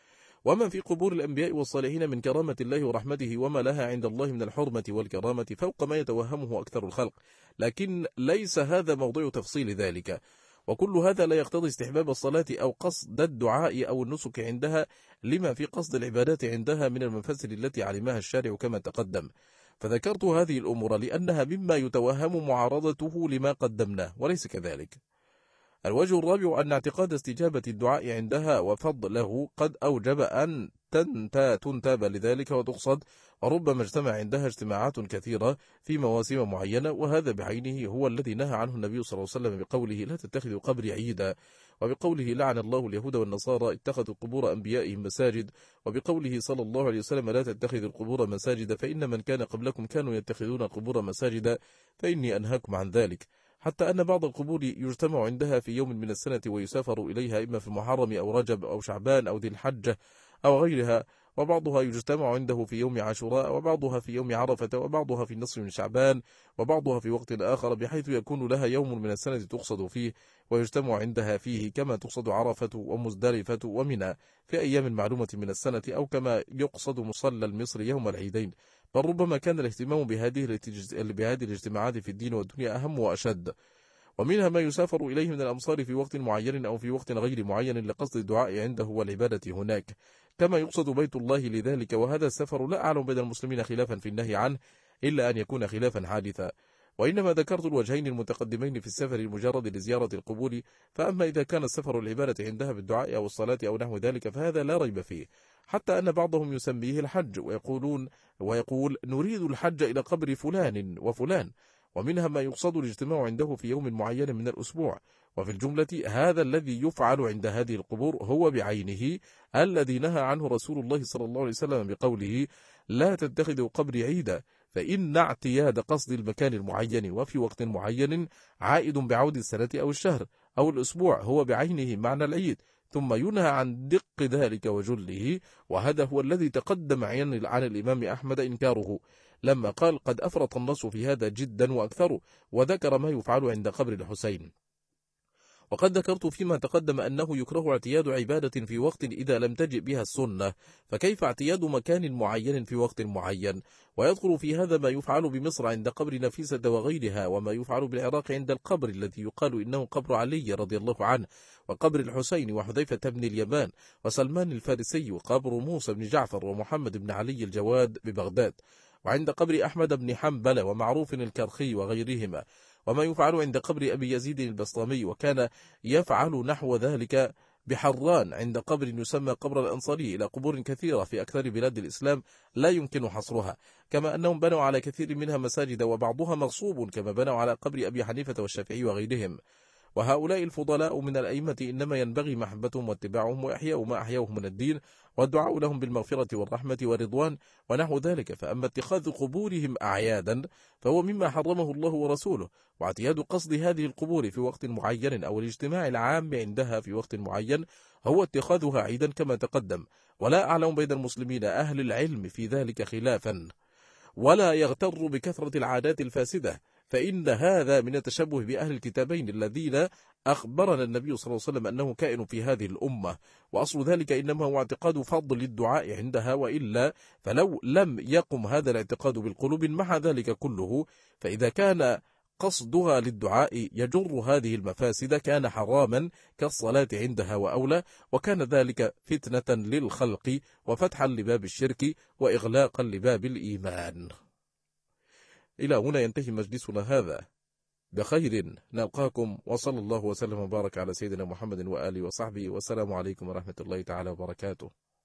وما في قبور الأنبياء والصالحين من كرامة الله ورحمته وما لها عند الله من الحرمة والكرامة فوق ما يتوهمه أكثر الخلق، لكن ليس هذا موضوع تفصيل ذلك. وكل هذا لا يقتضي استحباب الصلاة أو قصد الدعاء أو النسك عندها، لما في قصد العبادات عندها من المفاسد التي علمها الشارع كما تقدم. فذكرت هذه الأمور لأنها مما يتوهم معارضته لما قدمناه، وليس كذلك. الوجه الرابع أن اعتقاد استجابة الدعاء عندها وفضله قد أوجب أن تنتاب لذلك وتقصد، وربما اجتمع عندها اجتماعات كثيرة في مواسم معينة، وهذا بعينه هو الذي نهى عنه النبي صلى الله عليه وسلم بقوله لا تتخذوا قبري عيدا، وبقوله لعن الله اليهود والنصارى اتخذوا قبور أنبيائهم مساجد، وبقوله صلى الله عليه وسلم لا تتخذوا القبور مساجد فإن من كان قبلكم كانوا يتخذون القبور مساجد فإني أنهاكم عن ذلك. حتى أن بعض القبور يجتمع عندها في يوم من السنة ويسافر إليها إما في محرم أو رجب أو شعبان أو ذي الحجة أو غيرها، وبعضها يجتمع عنده في يوم عاشوراء، وبعضها في يوم عرفة، وبعضها في النصف من شعبان، وبعضها في وقت آخر، بحيث يكون لها يوم من السنة تقصد فيه ويجتمع عندها فيه، كما تقصد عرفة ومزدلفة ومنى في أيام معلومة من السنة، أو كما يقصد مصلى المصر يوم العيدين. بل ربما كان الاهتمام بهذه الاجتماعات في الدين والدنيا أهم وأشد. ومنها ما يسافر إليه من الأمصار في وقت معين أو في وقت غير معين لقصد الدعاء عنده والعبادة هناك، كما يقصد بيت الله لذلك. وهذا السفر لا أعلم بين المسلمين خلافا في النهي عنه، إلا أن يكون خلافا حادثا. وإنما ذكرت الوجهين المتقدمين في السفر المجرد لزيارة القبور، فأما إذا كان السفر العبادة عندها بالدعاء أو الصلاة أو نحو ذلك فهذا لا ريب فيه، حتى أن بعضهم يسميه الحج ويقول نريد الحج إلى قبر فلان وفلان. ومنها ما يقصد الاجتماع عنده في يوم معين من الأسبوع. وفي الجملة هذا الذي يفعل عند هذه القبور هو بعينه الذي نهى عنه رسول الله صلى الله عليه وسلم بقوله لا تتخذوا قبري عيدا، فإن اعتياد قصد المكان المعين وفي وقت معين عائد بعود السنة أو الشهر أو الأسبوع هو بعينه معنى العيد، ثم ينهى عن دق ذلك وجله. وهذا هو الذي تقدم عن الإمام أحمد إنكاره لما قال قد أفرط النص في هذا جدا وأكثره، وذكر ما يفعل عند قبر الحسين. وقد ذكرت فيما تقدم أنه يكره اعتياد عبادة في وقت إذا لم تجئ بها السنة، فكيف اعتياد مكان معين في وقت معين؟ ويدخل في هذا ما يفعل بمصر عند قبر نفيسة وغيرها، وما يفعل بالعراق عند القبر الذي يقال إنه قبر علي رضي الله عنه، وقبر الحسين وحذيفة بن اليمان وسلمان الفارسي، وقبر موسى بن جعفر ومحمد بن علي الجواد ببغداد، وعند قبر أحمد بن حنبل ومعروف الكرخي وغيرهما، وما يفعل عند قبر أبي يزيد البسطامي، وكان يفعل نحو ذلك بحران عند قبر يسمى قبر الأنصاري، إلى قبور كثيرة في أكثر بلاد الإسلام لا يمكن حصرها، كما أنهم بنوا على كثير منها مساجد وبعضها مغصوب، كما بنوا على قبر أبي حنيفة والشافعي وغيرهم. وهؤلاء الفضلاء من الأئمة إنما ينبغي محبتهم واتباعهم وإحياء ما أحيوه من الدين، والدعاء لهم بالمغفرة والرحمة والرضوان ونحو ذلك. فأما اتخاذ قبورهم أعيادا فهو مما حرمه الله ورسوله، واعتياد قصد هذه القبور في وقت معين أو الاجتماع العام عندها في وقت معين هو اتخاذها عيدا كما تقدم. ولا أعلم بين المسلمين أهل العلم في ذلك خلافا، ولا يغتر بكثرة العادات الفاسدة، فإن هذا من التشبه بأهل الكتابين الذين أخبرنا النبي صلى الله عليه وسلم أنه كائن في هذه الأمة، وأصل ذلك إنما هو اعتقاد فضل الدعاء عندها، وإلا فلو لم يقم هذا الاعتقاد بالقلوب مع ذلك كله، فإذا كان قصدها للدعاء يجر هذه المفاسد كان حراما كالصلاة عندها وأولى، وكان ذلك فتنة للخلق وفتحا لباب الشرك وإغلاقا لباب الإيمان. إلى هنا ينتهي مجلسنا هذا، بخير نلقاكم، وصلى الله وسلم وبارك على سيدنا محمد وآله وصحبه، والسلام عليكم ورحمة الله تعالى وبركاته.